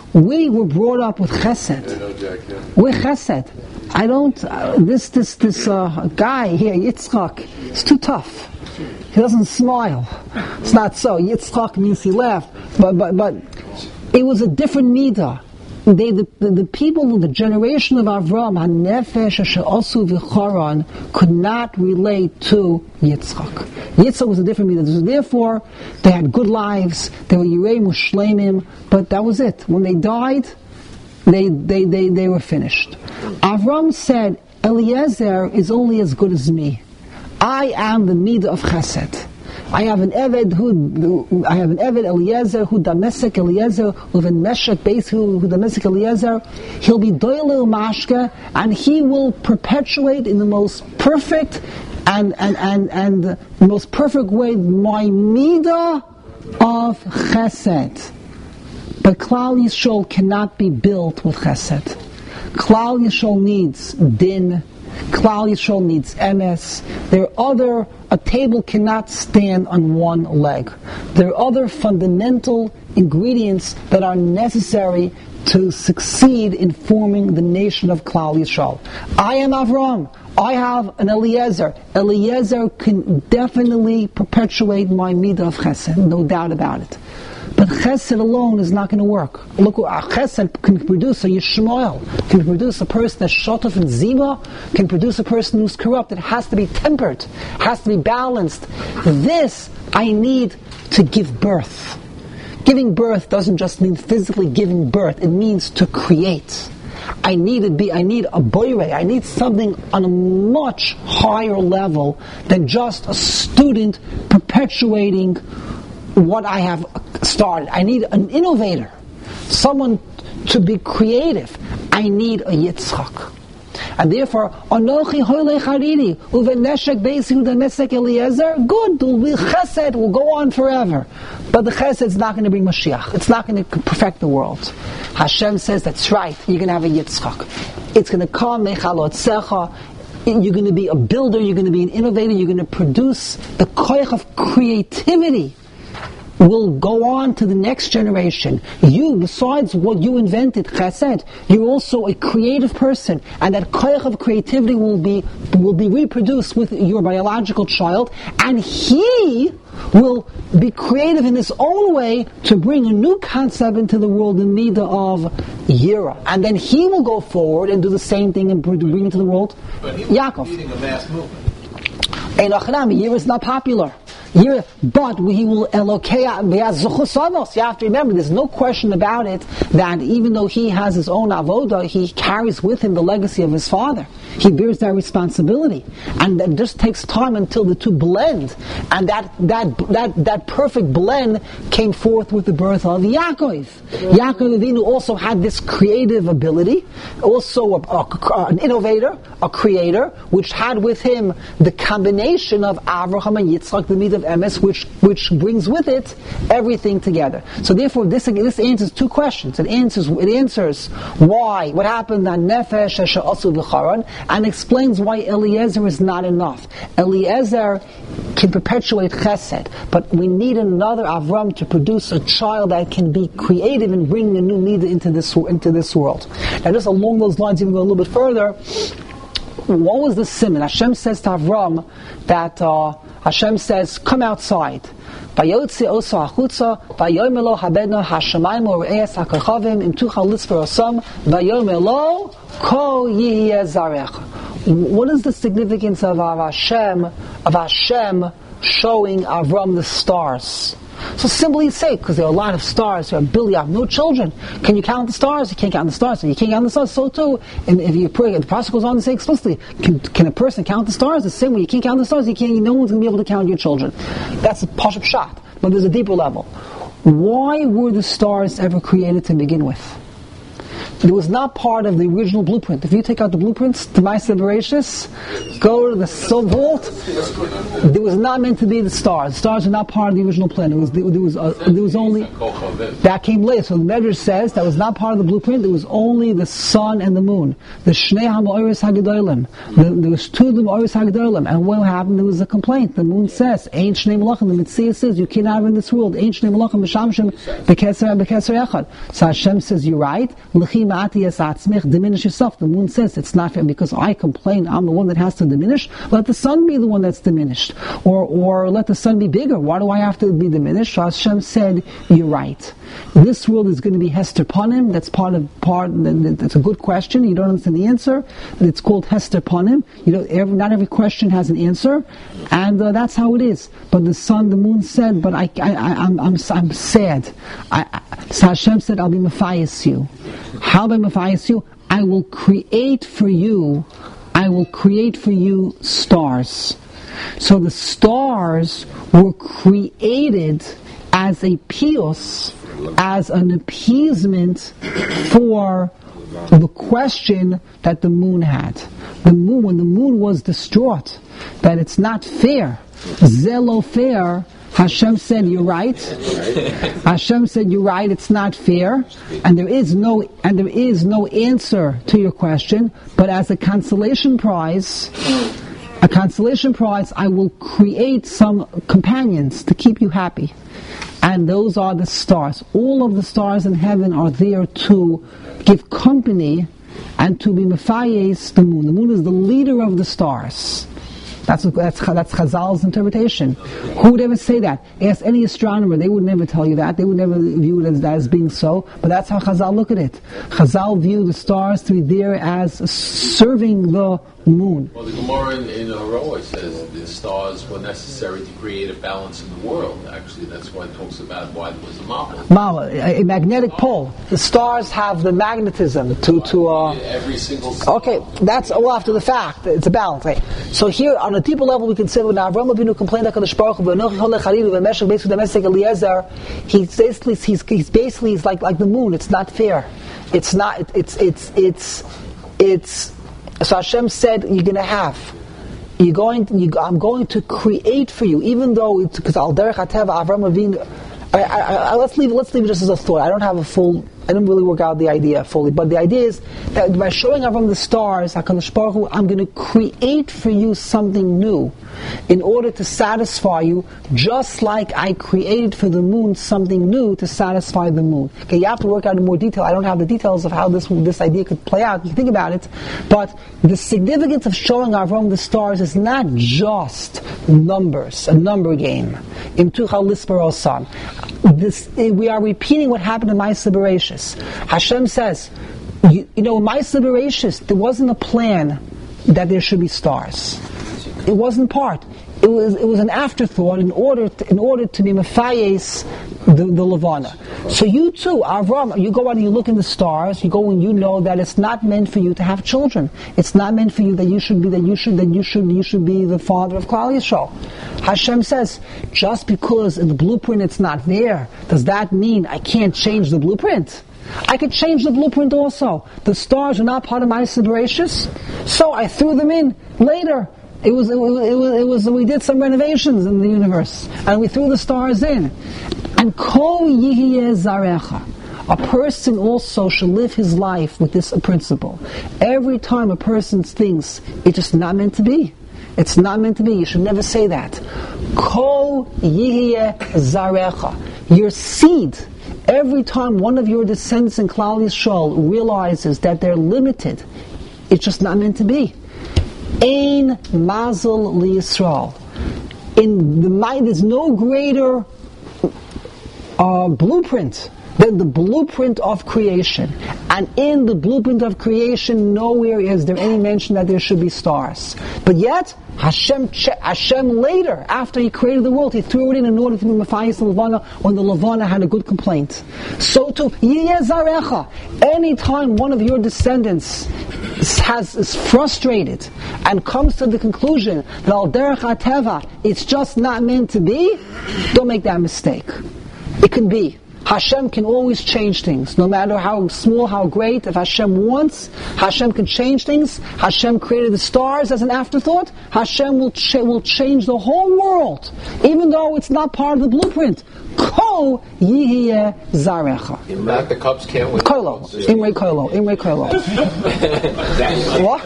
We were brought up with chesed. We're chesed. I don't, uh, this this this uh, guy here, Yitzchak, it's too tough. He doesn't smile. It's not so. Yitzchak means he laughed. But but but it was a different midah. They, the, the, the people of the generation of Avram, HaNefesh Asher Osu V'Charan, could not relate to Yitzchak. Yitzchak was a different midah. Therefore, they had good lives, they were Yirei Mushleimim, but that was it. When they died, they, they, they, they were finished. Avram said, Eliezer is only as good as me. I am the midah of Chesed. I have an Eved who, I have an Eved Eliezer who Damesek Eliezer with a Meshach base who, who Damesek Eliezer. He'll be Doyle Mashke and he will perpetuate in the most perfect and and and and the most perfect way my midah of Chesed. But Klal Yisrael cannot be built with Chesed. Klal Yisrael needs din. Klal Yisrael needs emes. There are other, a table cannot stand on one leg. There are other fundamental ingredients that are necessary to succeed in forming the nation of Klal Yisrael. I am Avram. I have an Eliezer. Eliezer can definitely perpetuate my midah of chesed, no doubt about it. But chesed alone is not going to work. Look, chesed can produce a Yishmael, can produce a person that's shotaf and ziba, can produce a person who's corrupt. It has to be tempered, has to be balanced. This I need to give birth. Giving birth doesn't just mean physically giving birth, it means to create. I need to be, I need a boire, I need something on a much higher level than just a student perpetuating what I have started. I need an innovator, someone to be creative. I need a Yitzchak. And therefore, Anochi Hoyle Charidi, Uveneshek Beisi Udanesek Eliezer, good, will chesed will go on forever. But the chesed is not going to bring Mashiach. It's not going to perfect the world. Hashem says, that's right, you're going to have a Yitzchak. It's going to come, Mechalotzecha. You're going to be a builder, you're going to be an innovator, you're going to produce the koich of creativity. Will go on to the next generation. You, besides what you invented, chesed, you're also a creative person, and that koich of creativity will be will be reproduced with your biological child, and he will be creative in his own way to bring a new concept into the world, the midah of Yira, and then he will go forward and do the same thing and bring into the world. But he Yaakov. was leading a mass movement. And Yira is not popular. Here, but he will Elokea. You have to remember, there's no question about it that even though he has his own avoda, he carries with him the legacy of his father. He bears that responsibility, and that just takes time until the two blend. And that that that that perfect blend came forth with the birth of Yaakov. Yaakov Avinu also had this creative ability, also a, a, an innovator, a creator, which had with him the combination of Avraham and Yitzchak, the midah of emes, which which brings with it everything together. So therefore, this this answers two questions. It answers it answers why, what happened on Nefesh Asher Osu V'Charan, and explains why Eliezer is not enough. Eliezer can perpetuate chesed, but we need another Avram to produce a child that can be creative and bring a new Nida into this into this world. Now, just along those lines, even go a little bit further. What was the simon? Hashem says to Avram that uh, Hashem says, "Come outside." Vayotzi osa achutza, vayomelo habedno hashamayim u're'es hakachavim im tuchal lisper osam, vayomelo ko yihye zarecha. What is the significance of Hashem, of Hashem showing Avram the stars? So simply say, because there are a lot of stars, there are billion, have no children. Can you count the stars? You can't count the stars. So you can't count the stars, so too. And if you pray, the Prophet goes on to say explicitly, can, can a person count the stars? The same way you can't count the stars, you can't, no one's going to be able to count your children. That's a pashup shot. But there's a deeper level. Why were the stars ever created to begin with? It was not part of the original blueprint. If you take out the blueprints, to Ma'aseh Bereshis, go to the soul vault, there was not meant to be the stars. The stars were not part of the original plan. It was, there was, uh, there was only, that came later. So the Medrash says that was not part of the blueprint. There was only the sun and the moon. The Shnei HaMa'oris HaGedolim. There was two of the Ma'oris HaGedolim. And what happened? There was a complaint. The moon says, Ein Shnei Malachim. The Mitzvah says, you cannot have in this world. Ein Shnei Malachim B'Shamshim B'Keser B'Keser Echad. So Hashem says, you're right. Diminish yourself. The moon says it's not fair because I complain. I'm the one that has to diminish. Let the sun be the one that's diminished, or or let the sun be bigger. Why do I have to be diminished? So Hashem said, "You're right. This world is going to be Hester Panim. That's part of part. That's a good question. You don't understand the answer. It's called Hester Panim. You know, every, not every question has an answer, and uh, that's how it is. But the sun, the moon said, but I, I, I I'm, I'm, I'm sad. I, I, so Hashem said, I'll be Matthias you. How by Matthias you? I will create for you. I will create for you stars. So the stars were created as a pious, as an appeasement for the question that the moon had. The moon, when the moon was distraught, that it's not fair, zelo fair, Hashem said, you're right. Hashem said, you're right, it's not fair, and there is no and there is no answer to your question, but as a consolation prize, a consolation prize, I will create some companions to keep you happy. And those are the stars. All of the stars in heaven are there to give company and to be Mephayes the moon. The moon is the leader of the stars. That's that's that's Chazal's interpretation. Who would ever say that? Ask any astronomer; they would never tell you that. They would never view it as as being so. But that's how Chazal look at it. Chazal view the stars to be there as serving the moon. Well, the Gemara in, in Aroah says the stars were necessary to create a balance in the world. Actually, that's why it talks about why there was a Ma'al. Ma'al, a, a magnetic pole. The stars have the magnetism to to. Uh, Every single. Star. Okay, that's all after the fact. It's a balance. Right? So here, on a deeper level, we can say when Avram Avinu complained to HaKadosh Baruch Hu, Eliezer, he's basically he's, he's basically he's like like the moon. It's not fair. It's not. It, it's it's it's it's. So Hashem said, "You're going to have, you're going. To, you, I'm going to create for you, even though it's because Al Derech Hateva Avram Avinu." I, I, I, let's leave. Let's leave it just as a thought. I don't have a full. I didn't really work out the idea fully, but the idea is that by showing Avram the stars, HaKadosh Baruch Hu, I'm going to create for you something new, in order to satisfy you, just like I created for the moon something new to satisfy the moon. Okay, you have to work out in more detail. I don't have the details of how this this idea could play out. You think about it, but the significance of showing Avram the stars is not just numbers, a number game. Imtucha lisper osan. This we are repeating what happened in Ma'aseh Bereshis. Hashem says, you, you know, in Ma'aseh Bereshis, there wasn't a plan that there should be stars. It wasn't part. It was it was an afterthought in order to, in order to be Mephayes the, the Levana. So you too, Avram, you go out and you look in the stars. You go and you know that it's not meant for you to have children. It's not meant for you that you should be that you should that you should you should be the father of Klal Yisrael. Hashem says, just because in the blueprint it's not there, does that mean I can't change the blueprint? I could change the blueprint also. The stars are not part of my Bereshis, so I threw them in later. It was, it was, it was, it was, we did some renovations in the universe, and we threw the stars in. And Kol Yihye Zarecha. A person also should live his life with this principle. Every time a person thinks it's just not meant to be, It's not meant to be. You should never say that. Ko yihye zarecha. Your seed, every time one of your descendants in Klal Yisrael realizes that they're limited, it's just not meant to be. Ein mazel li Yisrael. In the mind, there's no greater uh, blueprint than the blueprint of creation. And in the blueprint of creation, nowhere is there any mention that there should be stars. But yet, Hashem, Hashem later, after He created the world, He threw it in in order to be Mephias and Levana when the Levana had a good complaint. So too, Yeh Zarecha. Anytime one of your descendants has, is frustrated and comes to the conclusion that Al Derech HaTeva, it's just not meant to be, don't make that mistake. It can be. Hashem can always change things, no matter how small, how great. If Hashem wants, Hashem can change things. Hashem created the stars as an afterthought. Hashem will ch- will change the whole world, even though it's not part of the blueprint. Ko yihye zarecha. In that the Cubs can't win. Koilo, Imre Koilo, Imre Koilo. What?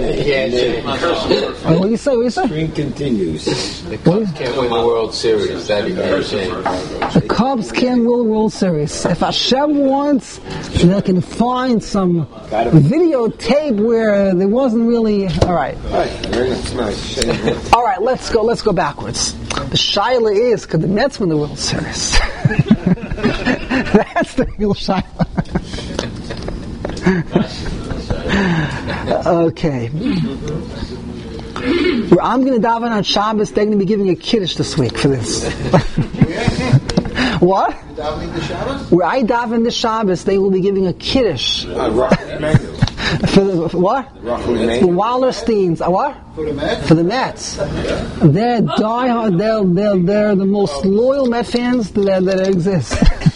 What do you say? What do you say? String continues. The Cubs can't win the World Series. That you're saying. The Cubs can win the World Series. If Hashem wants, they can find some videotape where there wasn't really. All right. All right. Let's go. Let's go backwards. The shaila is, could the Mets win the World Series? That's the real shaila. Okay. I'm going to daven on Shabbos. They're going to be giving a kiddush this week for this. What? Where I daven the Shabbos, they will be giving a kiddush. For the, for what? The Wallersteins. Uh, what? For the Mets? For the Mets. They're diehard. They're, they're, they're the most loyal Met fans that, that exist.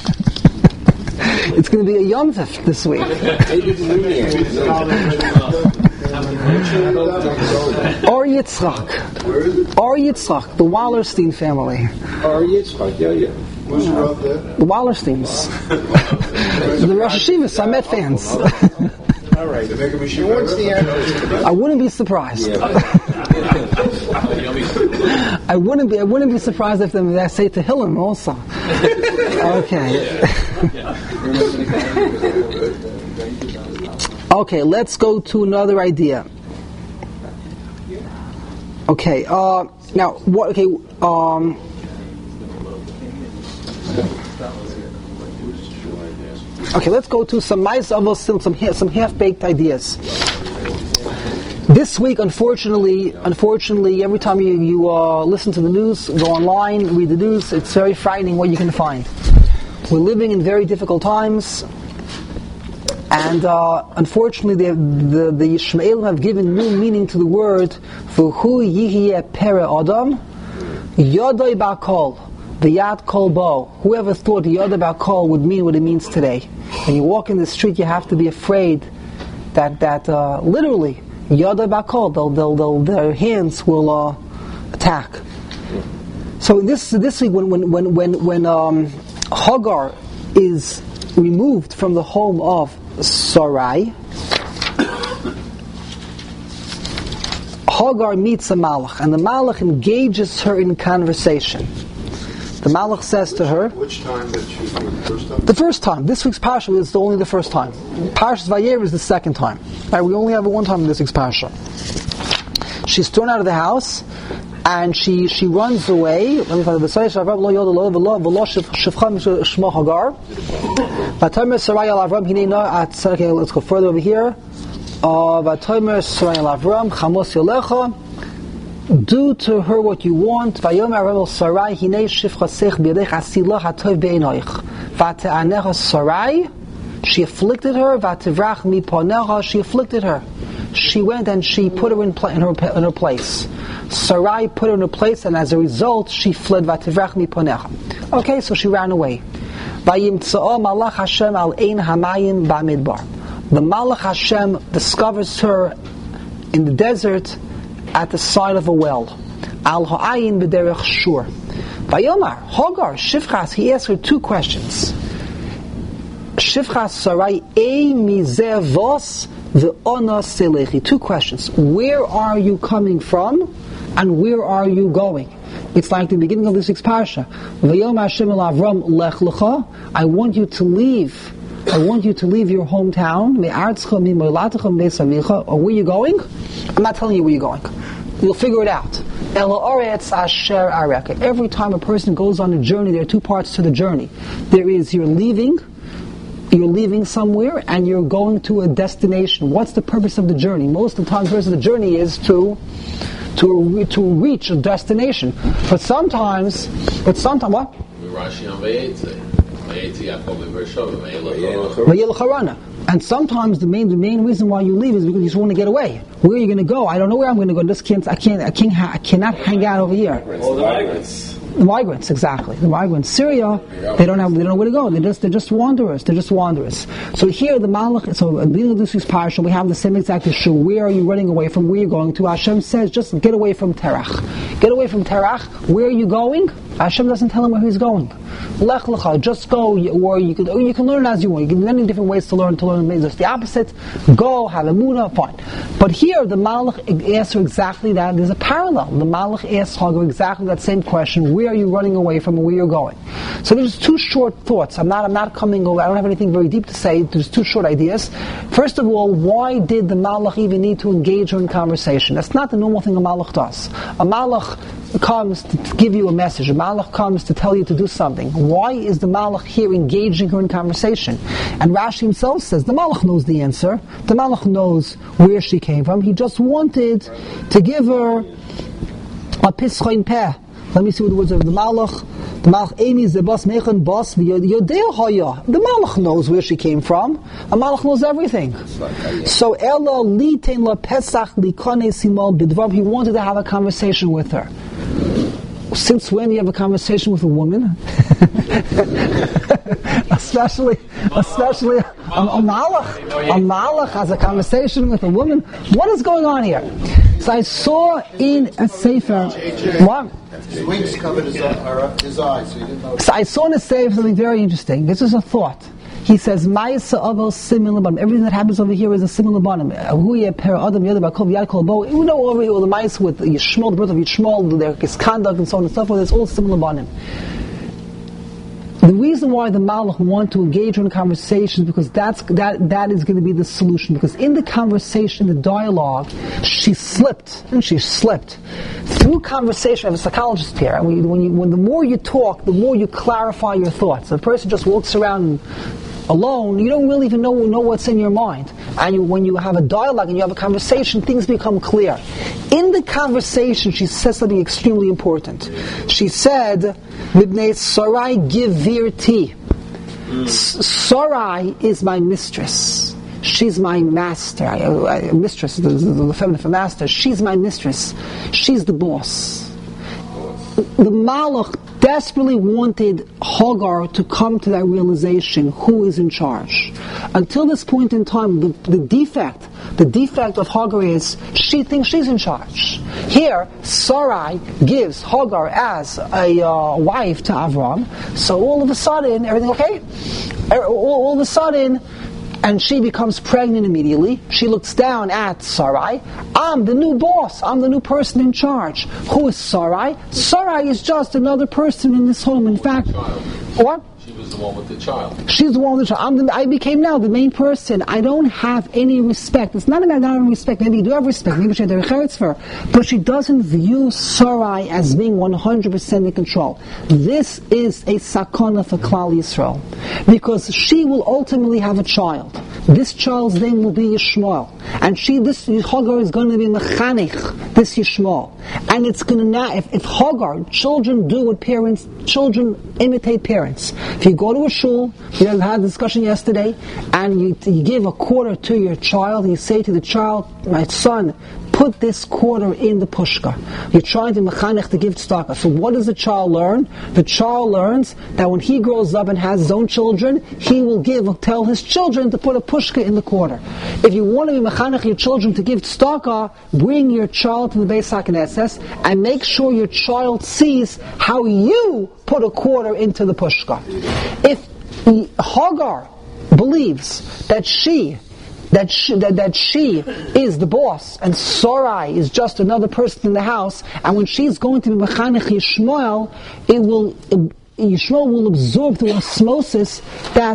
It's going to be a Yom Tov this week. Or Yitzchak. Or Yitzchak, the Wallerstein family. Or Yitzchak, yeah, yeah. Who's wrote that? The Wallersteins. The Rosh Hashivas are Met fans. All right. To make a machine. What's the answer? I wouldn't be surprised. Yeah. I wouldn't be. I wouldn't be surprised if they say to Hillen also. Okay. Okay. Let's go to another idea. Okay. Uh, now, what? Okay. Um. Okay, let's go to some mice of some some some half-baked ideas. This week, unfortunately, unfortunately, every time you you uh, listen to the news, go online, read the news, it's very frightening what you can find. We're living in very difficult times, and uh, unfortunately, the the the Yishmaelim have given new meaning to the word "V'hu yihye pere adam yodai bakol." The Yad Kol Bo. Whoever thought the Yad Bakol would mean what it means today? When you walk in the street, you have to be afraid that that uh, literally Yad Bakol, they'll, they'll, they'll, their hands will uh, attack. So this this week, when when when when, when um, Hagar is removed from the home of Sarai, Hagar meets a Malach, and the Malach engages her in conversation. The Malach says to her, Which time did she do it? The first time? the first time. This week's Parsha is only the first time. Parshas Vayeir is the second time. Right, we only have it one time in this week's Parsha. She's thrown out of the house, and she she runs away. Let me find the Sarai Avram lo yoda lo v'lo v'lo shivcha shmo Hagar. V'tomer Sarai al Avram hinei no at. Okay, let's go further over here. V'tomer Sarai al Avram chamos yolecha. Do to her what you want. Vayomer Avram Sarai hinei shivchasech b'yadech asilah hatov be'enoich. V'te'anecha Sarai. She afflicted her. V'tivrach miponecha. She afflicted her. She went and she put her in, pl- in her in her place. Sarai put her in her place, and as a result, she fled. V'tivrach miponecha. Okay, so she ran away. Vayimtza'o malach Hashem al ein hamayim ba'midbar. The Malach Hashem discovers her in the desert at the side of a well. Al ha'ayin b'derech shur. Vayomar Hagar Shivchas. He asked her two questions. Shivchas Sarai e mizeh vos The ona selechi. Two questions. Where are you coming from, and where are you going? It's like the beginning of this week's parsha. V'yom Hashem el Avram lech lecha. I want you to leave. I want you to leave your hometown. Me'artzcha mimolatecha me'es avicha. Or where you going? I'm not telling you where you're going. You'll figure it out. El ha'aretz asher areka. Every time a person goes on a journey, there are two parts to the journey. There is you're leaving. You're leaving somewhere and you're going to a destination. What's the purpose of the journey? Most of the time, the purpose of the journey is to to to reach a destination. But sometimes, but sometimes what? And sometimes the main the main reason why you leave is because you just want to get away. Where are you going to go? I don't know where I'm going to go. This can't I can't I can't ha- I cannot hang out over here. All the migrants. The migrants, exactly. The migrants. Syria, they don't have, they don't know where to go. They're just, they're just wanderers. They're just wanderers. So here, the Malach. So at the beginning of this week's parsha, we have the same exact issue. Where are you running away from? Where are you going to? Hashem says, just get away from Terach. Get away from Terach. Where are you going? Hashem doesn't tell him where he's going. Lech lecha, just go. Or you can, or you can learn as you want. You can many different ways to learn. To learn just the opposite. Go, have a muna, fine. But here, the Malach asks her exactly that. There's a parallel. The Malach asks Hagar exactly that same question. Where are you running away from and where you're going? So there's two short thoughts. I'm not I'm not coming over, I don't have anything very deep to say. There's two short ideas. First of all, why did the Malach even need to engage her in conversation? That's not the normal thing a Malach does. A Malach comes to give you a message. A Malach comes to tell you to do something. Why is the Malach here engaging her in conversation? And Rashi himself says the Malach knows the answer. The Malach knows where she came from. He just wanted to give her a pischain peh. Let me see what the words of the Malach. The Malach Amy is the boss mechan boss v'yodei haya. The Malach knows where she came from. A Malach knows everything. So Ella litein la pesach likone simol bidvav. He wanted to have a conversation with her. Since when do you have a conversation with a woman? especially, especially a, a malach. A malach has a conversation with a woman. What is going on here? So I saw in a sefer. What? His wings covered his, uh, his eyes, so he didn't know. So I saw in a sefer something very interesting. This is a thought. He says, "Ma'isa avos similar bottom." Everything that happens over here is a similar bottom. Huye per adam yada bakol v'yad kol bo. You know over here all the mice with Yishmael, the birth of Yishmael, their misconduct and so on and so forth. It's all similar bottom. The reason why the Malach want to engage her in conversations because that's that that is going to be the solution. Because in the conversation, the dialogue, she slipped and she slipped through conversation. I have a psychologist here, and when you, when, you, when the more you talk, the more you clarify your thoughts. The person just walks around alone, you don't really even know know what's in your mind. And you, when you have a dialogue and you have a conversation, things become clear. In the conversation, she says something extremely important. She said, "Mibnei Sarai givirti." Sarai is my mistress. She's my master. I, I, mistress, the, the, the feminine for master. She's my mistress. She's the boss. The Malach desperately wanted Hagar to come to that realization, who is in charge. Until this point in time, the, the defect, the defect of Hagar is, she thinks she's in charge. Here, Sarai gives Hagar as a uh, wife to Avram, so all of a sudden, everything okay? All, all of a sudden, and she becomes pregnant immediately. She looks down at Sarai. I'm the new boss. I'm the new person in charge. Who is Sarai? Sarai is just another person in this home. In fact, what? She was the one with the child. She's the one with the child. I'm the, I became now the main person. I don't have any respect. It's not about not having respect. Maybe you do have respect. Maybe she had the recherets for her. But she doesn't view Sarai as being one hundred percent in control. This is a sakana for Klal Yisrael. Because she will ultimately have a child. This child's name will be Yishmael. And she, this Hagar is going to be Mechanich, this Yishmael. And it's going to now, if, if Hagar, children do what parents, children imitate parents. If you go to a shul, you know, we had a discussion yesterday, and you, you give a quarter to your child, and you say to the child, my son, put this quarter in the pushka. You're trying to mechanech to give tzedakah. So what does the child learn? The child learns that when he grows up and has his own children, he will give, tell his children to put a pushka in the quarter. If you want to be mechanech your children to give tzedakah, bring your child to the Beis HaKnesses and make sure your child sees how you put a quarter into the pushka. If Hagar believes that she that she, that, that she is the boss, and Sarai is just another person in the house, and when she's going to be Mechanech Yishmael, it will, Yishmael will absorb through osmosis that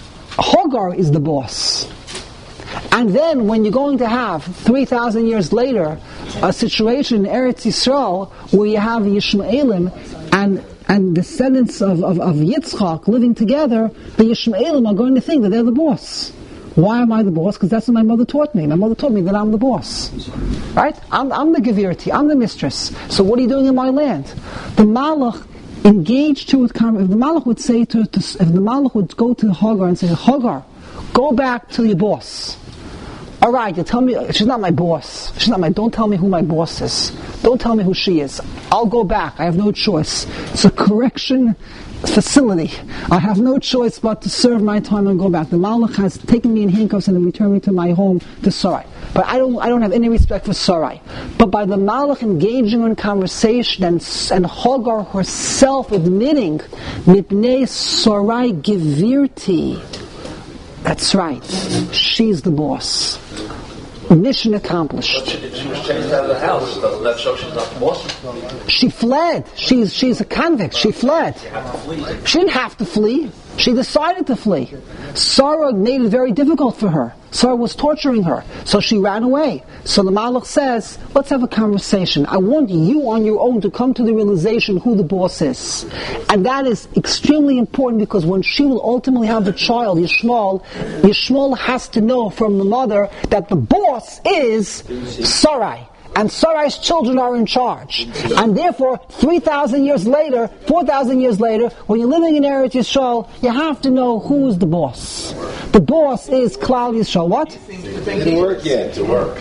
Hagar is the boss. And then when you're going to have, three thousand years later, a situation in Eretz Yisrael where you have Yishmaelim and and descendants of, of, of Yitzchak living together, the Yishmaelim are going to think that they're the boss. Why am I the boss? Because that's what my mother taught me. My mother taught me that I'm the boss. Right? I'm, I'm the Gevirti, I'm the mistress. So what are you doing in my land? The Malach engaged to it. If the Malach would say to, to if the Malach would go to Hagar and say, Hagar, go back to your boss. All right, you tell me she's not my boss. She's not my. Don't tell me who my boss is. Don't tell me who she is. I'll go back. I have no choice. It's a correction facility. I have no choice but to serve my time and go back. The Malach has taken me in handcuffs and returned me to my home to Sarai. But I don't. I don't have any respect for Sarai. But by the Malach engaging in conversation and and Hagar herself admitting, "Mipnei Sarai Gevirti." That's right. She's the boss. Mission accomplished. She, she was chased out of the house. Doesn't that show she's not the boss? She fled. She's she's a convict. She fled. She didn't have to flee. She decided to flee. Sarah made it very difficult for her. Sarah was torturing her. So she ran away. So the Malach says, let's have a conversation. I want you on your own to come to the realization who the boss is. And that is extremely important because when she will ultimately have the child, Yishmael, Yishmael has to know from the mother that the boss is Sarai. And Sarai's children are in charge. And therefore, three thousand years later, four thousand years later, when you're living in Eretz Yisrael, you have to know who's the boss. The boss is Klal Yisrael. What? To work yet. To work.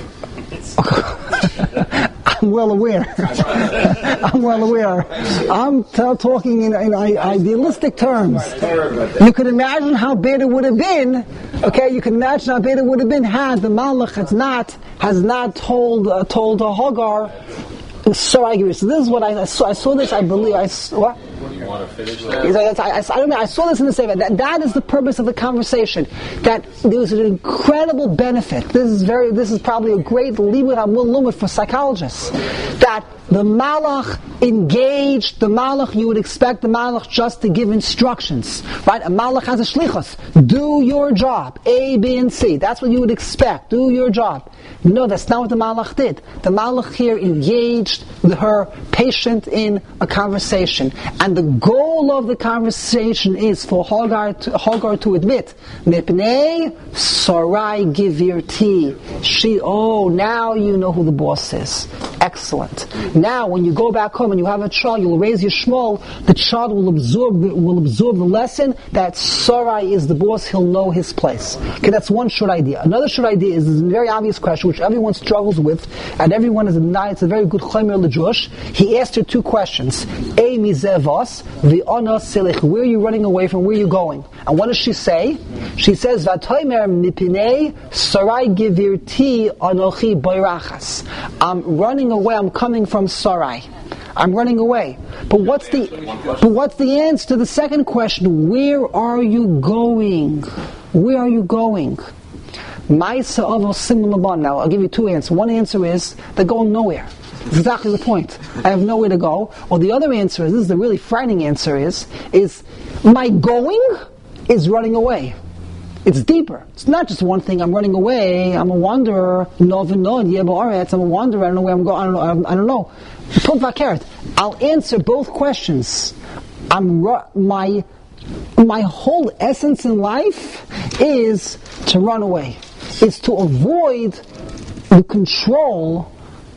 I'm well aware. I'm well aware. I'm t- talking in, in idealistic terms. You can imagine how bad it would have been. Okay, you can imagine how bad it would have been had the Malach has not has not told uh, told uh, Hagar. So I agree. So this is what I, I saw. I saw this. I believe. I what? You want to finish that? I, I, I, don't know, I saw this in the statement. That, that is the purpose of the conversation. That there was an incredible benefit. This is very. This is probably a great libud hamul for psychologists. That the Malach engaged. The Malach, you would expect the Malach just to give instructions, right? A Malach has a shlichus. Do your job. A, B, and C. That's what you would expect. Do your job. No, that's not what the Malach did. The Malach here engaged her patient in a conversation. And the goal of the conversation is for Hagar to, Hagar to admit, Mipnei Sarai Gevirti. She, oh, now you know who the boss is. Excellent. Now, when you go back home and you have a child, you'll raise your Shmuel, the child will absorb the, will absorb the lesson that Sarai is the boss, he'll know his place. Okay, that's one short idea. Another short idea is, is a very obvious question, which everyone struggles with, and everyone is a it's a very good chomer l'jush. He asked her two questions. A mizevos, v'ona silich. Where are you running away from? Where are you going? And what does she say? She says, V'atoymer mipinei Sarai gevirti anochi boirachas. I'm running away. I'm coming from Sarai. I'm running away. But what's the but what's the answer to the second question? Where are you going? Where are you going? Now, I'll give you two answers. One answer is, they're going nowhere. That's exactly the point. I have nowhere to go. Or the other answer is, this is the really frightening answer is, is my going is running away. It's deeper. It's not just one thing, I'm running away, I'm a wanderer, I'm a wanderer, I don't know where I'm going, I don't know. I don't know. Put vacaret. I'll answer both questions. I'm my my whole essence in life is to run away. It's to avoid the control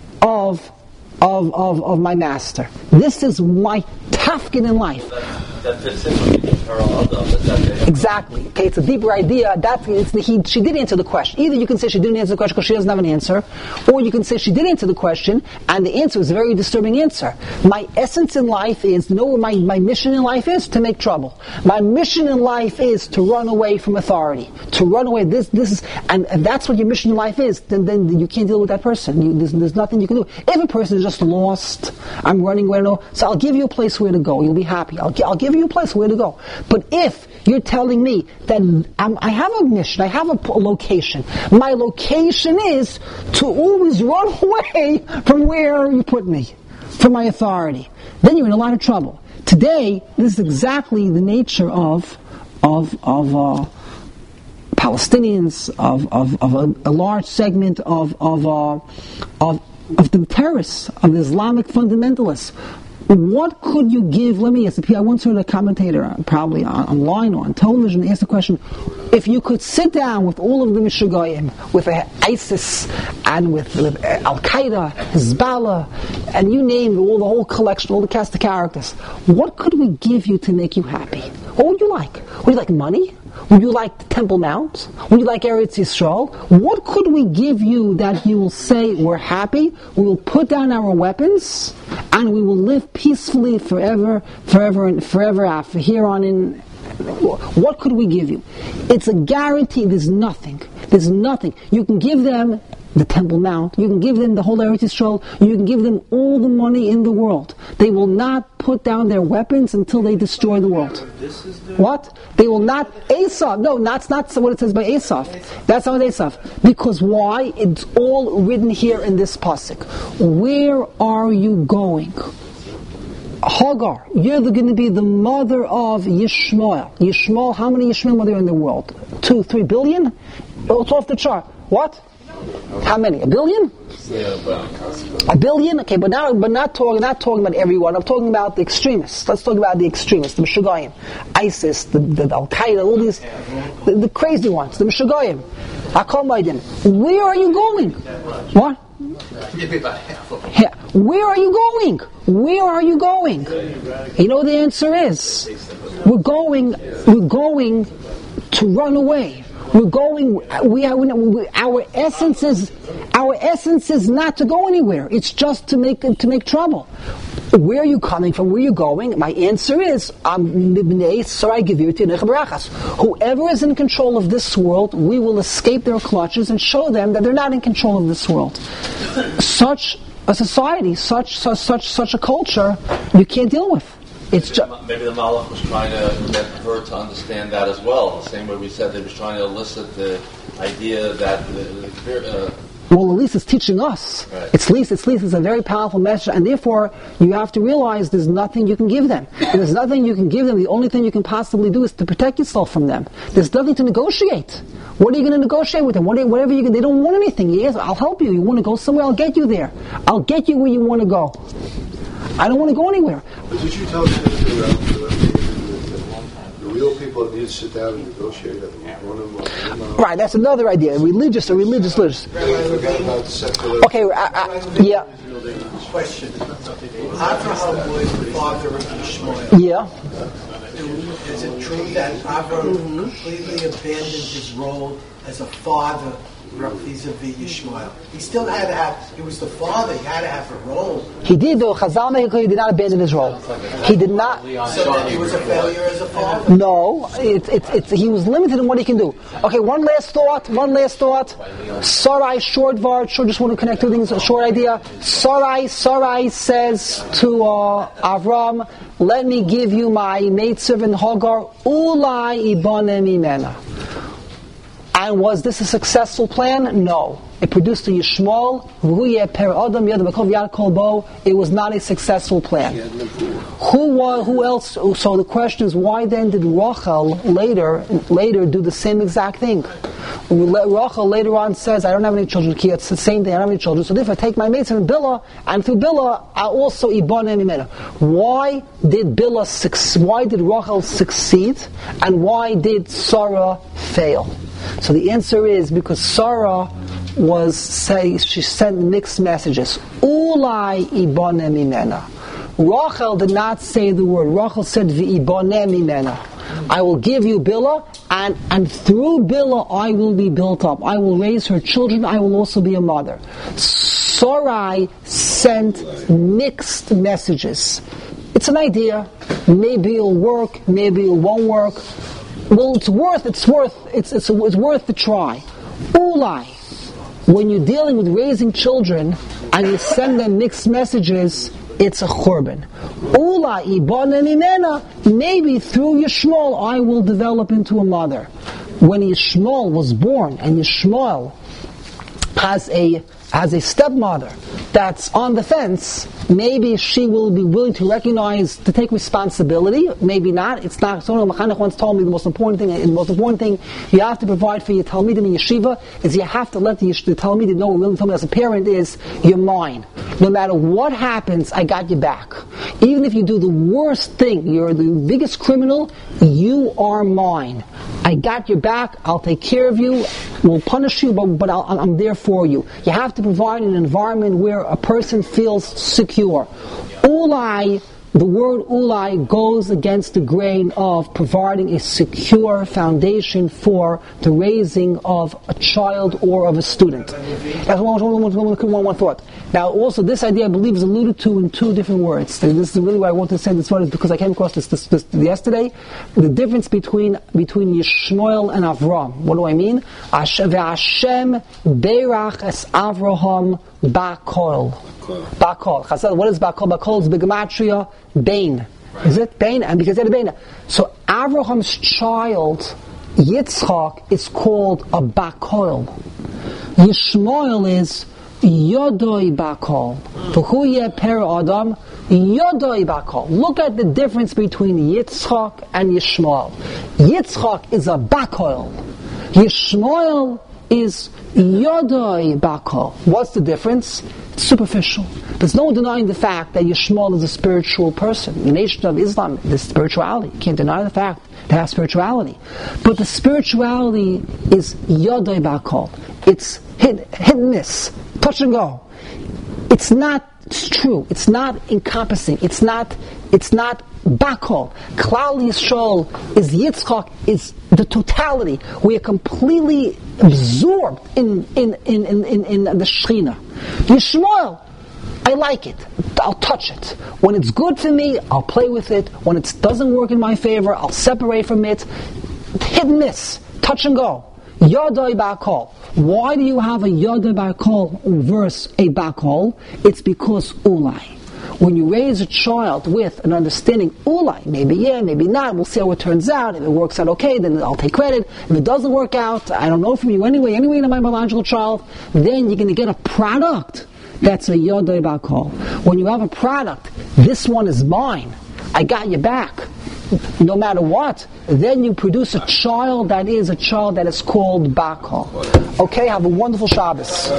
of of of, of my master. This is my tafkin in life. That fits in with her other. Exactly. Okay, it's a deeper idea. That it's the, he, she did answer the question. Either you can say she didn't answer the question because she doesn't have an answer, or you can say she did answer the question and the answer is a very disturbing answer. My essence in life is, you know what my, my mission in life is? To make trouble. My mission in life is to run away from authority. To run away. This this is, and if that's what your mission in life is, then then you can't deal with that person. You, there's, there's nothing you can do. If a person is just lost, I'm running away, no, so I'll give you a place where to go. You'll be happy. I'll, I'll give you a place where to go. But if you're telling me that I'm, I have a mission, I have a, a location, my location is to always run away from where you put me, from my authority, then you're in a lot of trouble. Today, this is exactly the nature of of of uh, Palestinians, of of, of a, a large segment of of uh, of of the terrorists, of the Islamic fundamentalists. What could you give? Let me ask. I once heard a commentator, probably online or on television, ask the question: if you could sit down with all of the Mishugoyim, with ISIS and with Al Qaeda, Hezbollah, and you name all the whole collection, all the cast of characters, what could we give you to make you happy? What would you like? Would you like money? Would you like the Temple Mount? Would you like Eretz Yisrael? What could we give you that you will say, we're happy, we will put down our weapons, and we will live peacefully forever, forever and forever after, here on in? What could we give you? It's a guarantee. There's nothing. There's nothing. You can give them the Temple Mount. You can give them the whole Eretz Yisrael. You can give them all the money in the world. They will not put down their weapons until they destroy the world. What? They will not. Esav. No, that's not what it says by Esav. That's not Esav. Because why? It's all written here in this pasuk. Where are you going? Hagar, you're going to be the mother of Yishmael. Yishmael, how many Yishmael are there in the world? Two, three billion? Well, it's off the chart. What? How many? A billion? A billion? Okay, but now, but not talking, not talking about everyone. I'm talking about the extremists. Let's talk about the extremists, the Meshuggayim, ISIS, the, the Al Qaeda, all these, the, the crazy ones, the Meshuggayim. Hakol Maidin. Where are you going? What? Yeah. Where are you going? Where are you going? You know what the answer is? We're going. We're going to run away. We're going. We are. We, our essence is. Our essence is not to go anywhere. It's just to make to make trouble. Where are you coming from? Where are you going? My answer is, um, whoever is in control of this world, we will escape their clutches and show them that they're not in control of this world. Such a society, such such such such a culture, you can't deal with. It's maybe, just the, maybe the Malach was trying to get her to understand that as well. The same way we said they was trying to elicit the idea that the, the uh, well, at least it's teaching us. Right. It's at least, it's at least it's a very powerful message, and therefore you have to realize there's nothing you can give them. And there's nothing you can give them. The only thing you can possibly do is to protect yourself from them. There's nothing to negotiate. What are you going to negotiate with them? What are, whatever you can. They don't want anything. Yes, I'll help you. You want to go somewhere? I'll get you there. I'll get you where you want to go. I don't want to go anywhere. But did you tell me that the real people need to sit down and negotiate? Right, that's another idea. Religious, a religious, religious. Okay, I, I, yeah. Question. Abraham was the father of Ishmael. Yeah. Is it true that Abraham completely abandoned his role as a father vis-a-vis Ishmael? He still had to have, he was the father, he had to have a role. He did, though. Chazal make he did not abandon his role. He did not. So that he was a failure as a father? No, it, it, it, he was limited in what he can do. Okay, one last thought, one last thought. Sarai, short vart, sure, just want to connect two things, a short idea. Sarai, Sarai says to uh, Avram, let me give you my maidservant Hagar, ulai ibane mimena. And was this a successful plan? No. It produced a Yishmael. It was not a successful plan. Who was, who else? So the question is, why then did Rachel later later do the same exact thing? Rachel later on says, I don't have any children. It's the same thing. I don't have any children. So if I take my maidservant Bilhah, and through Bilhah, I also ibane mimena. Why did Bilhah succeed? Why did Rachel succeed? And why did Sarah fail? So the answer is because Sarah was say she sent mixed messages. Ulai ibane mimena. Rachel did not say the word. Rachel said v'ibane mimena. I will give you Bilhah, and and through Bilhah I will be built up. I will raise her children. I will also be a mother. Sarai sent mixed messages. It's an idea. Maybe it'll work. Maybe it won't work. Well, it's worth, it's worth, it's, it's, it's worth the try. Ulai. When you're dealing with raising children and you send them mixed messages, it's a churban. Ula ibana mimena, maybe through Yishmael I will develop into a mother. When Yishmael was born, and Yishmael has a has a stepmother that's on the fence, maybe she will be willing to recognize, to take responsibility. Maybe not. It's not. Someone Machanech once told me the most important thing. The most important thing you have to provide for your talmidim in yeshiva is you have to let the, the talmidim know, willing to tell me as a parent, is you're mine. No matter what happens, I got your back. Even if you do the worst thing, you're the biggest criminal, you are mine. I got your back. I'll take care of you. We'll punish you, but, but I'll, I'm there for you. You have to provide an environment where a person feels secure. Ulai, the word ulai goes against the grain of providing a secure foundation for the raising of a child or of a student. That's one, one, one, one, one thought. Now, also, this idea, I believe, is alluded to in two different words. This is really why I want to say this word, is because I came across this, this, this yesterday. The difference between between Yishmael and Avram. What do I mean? Hashem beirach es Avraham bakol. Bakol. Chazal, what is bakol? Bakol is begematria bain. Is it bain? And because it's bain. So Avraham's child Yitzchak is called a bakol. Yishmael is Yodoi bakol. V'huye per adam Yodoi bakol. Look at the difference between Yitzchak and Yishmael. Yitzchak is a bakol. Yishmael is Yodoi bakol. What's the difference? It's superficial. There's no denying the fact that Yishmael is a spiritual person. The nation of Islam is spirituality. You can't deny the fact they have spirituality. But the spirituality is Yodoi bakol. It's hit, hit and miss. Touch and go. It's not it's true. It's not encompassing. It's not it's not bakol. Klal Yisrael is Yitzchak, is the totality. We are completely absorbed in in, in, in, in, in the Shekhinah. Yishmael, I like it. I'll touch it. When it's good for me, I'll play with it. When it doesn't work in my favor, I'll separate from it. Hit and miss. Touch and go. Yodoi bakol. Why do you have a Yodoi bakol versus a bakol? It's because ulai. When you raise a child with an understanding, ulai, maybe yeah, maybe not, we'll see how it turns out. If it works out okay, then I'll take credit. If it doesn't work out, I don't know from you anyway, anyway, in my biological child, then you're going to get a product that's a Yodoi bakol. When you have a product, this one is mine, I got your back, no matter what, then you produce a child that is a child that is called bakol. Okay, have a wonderful Shabbos.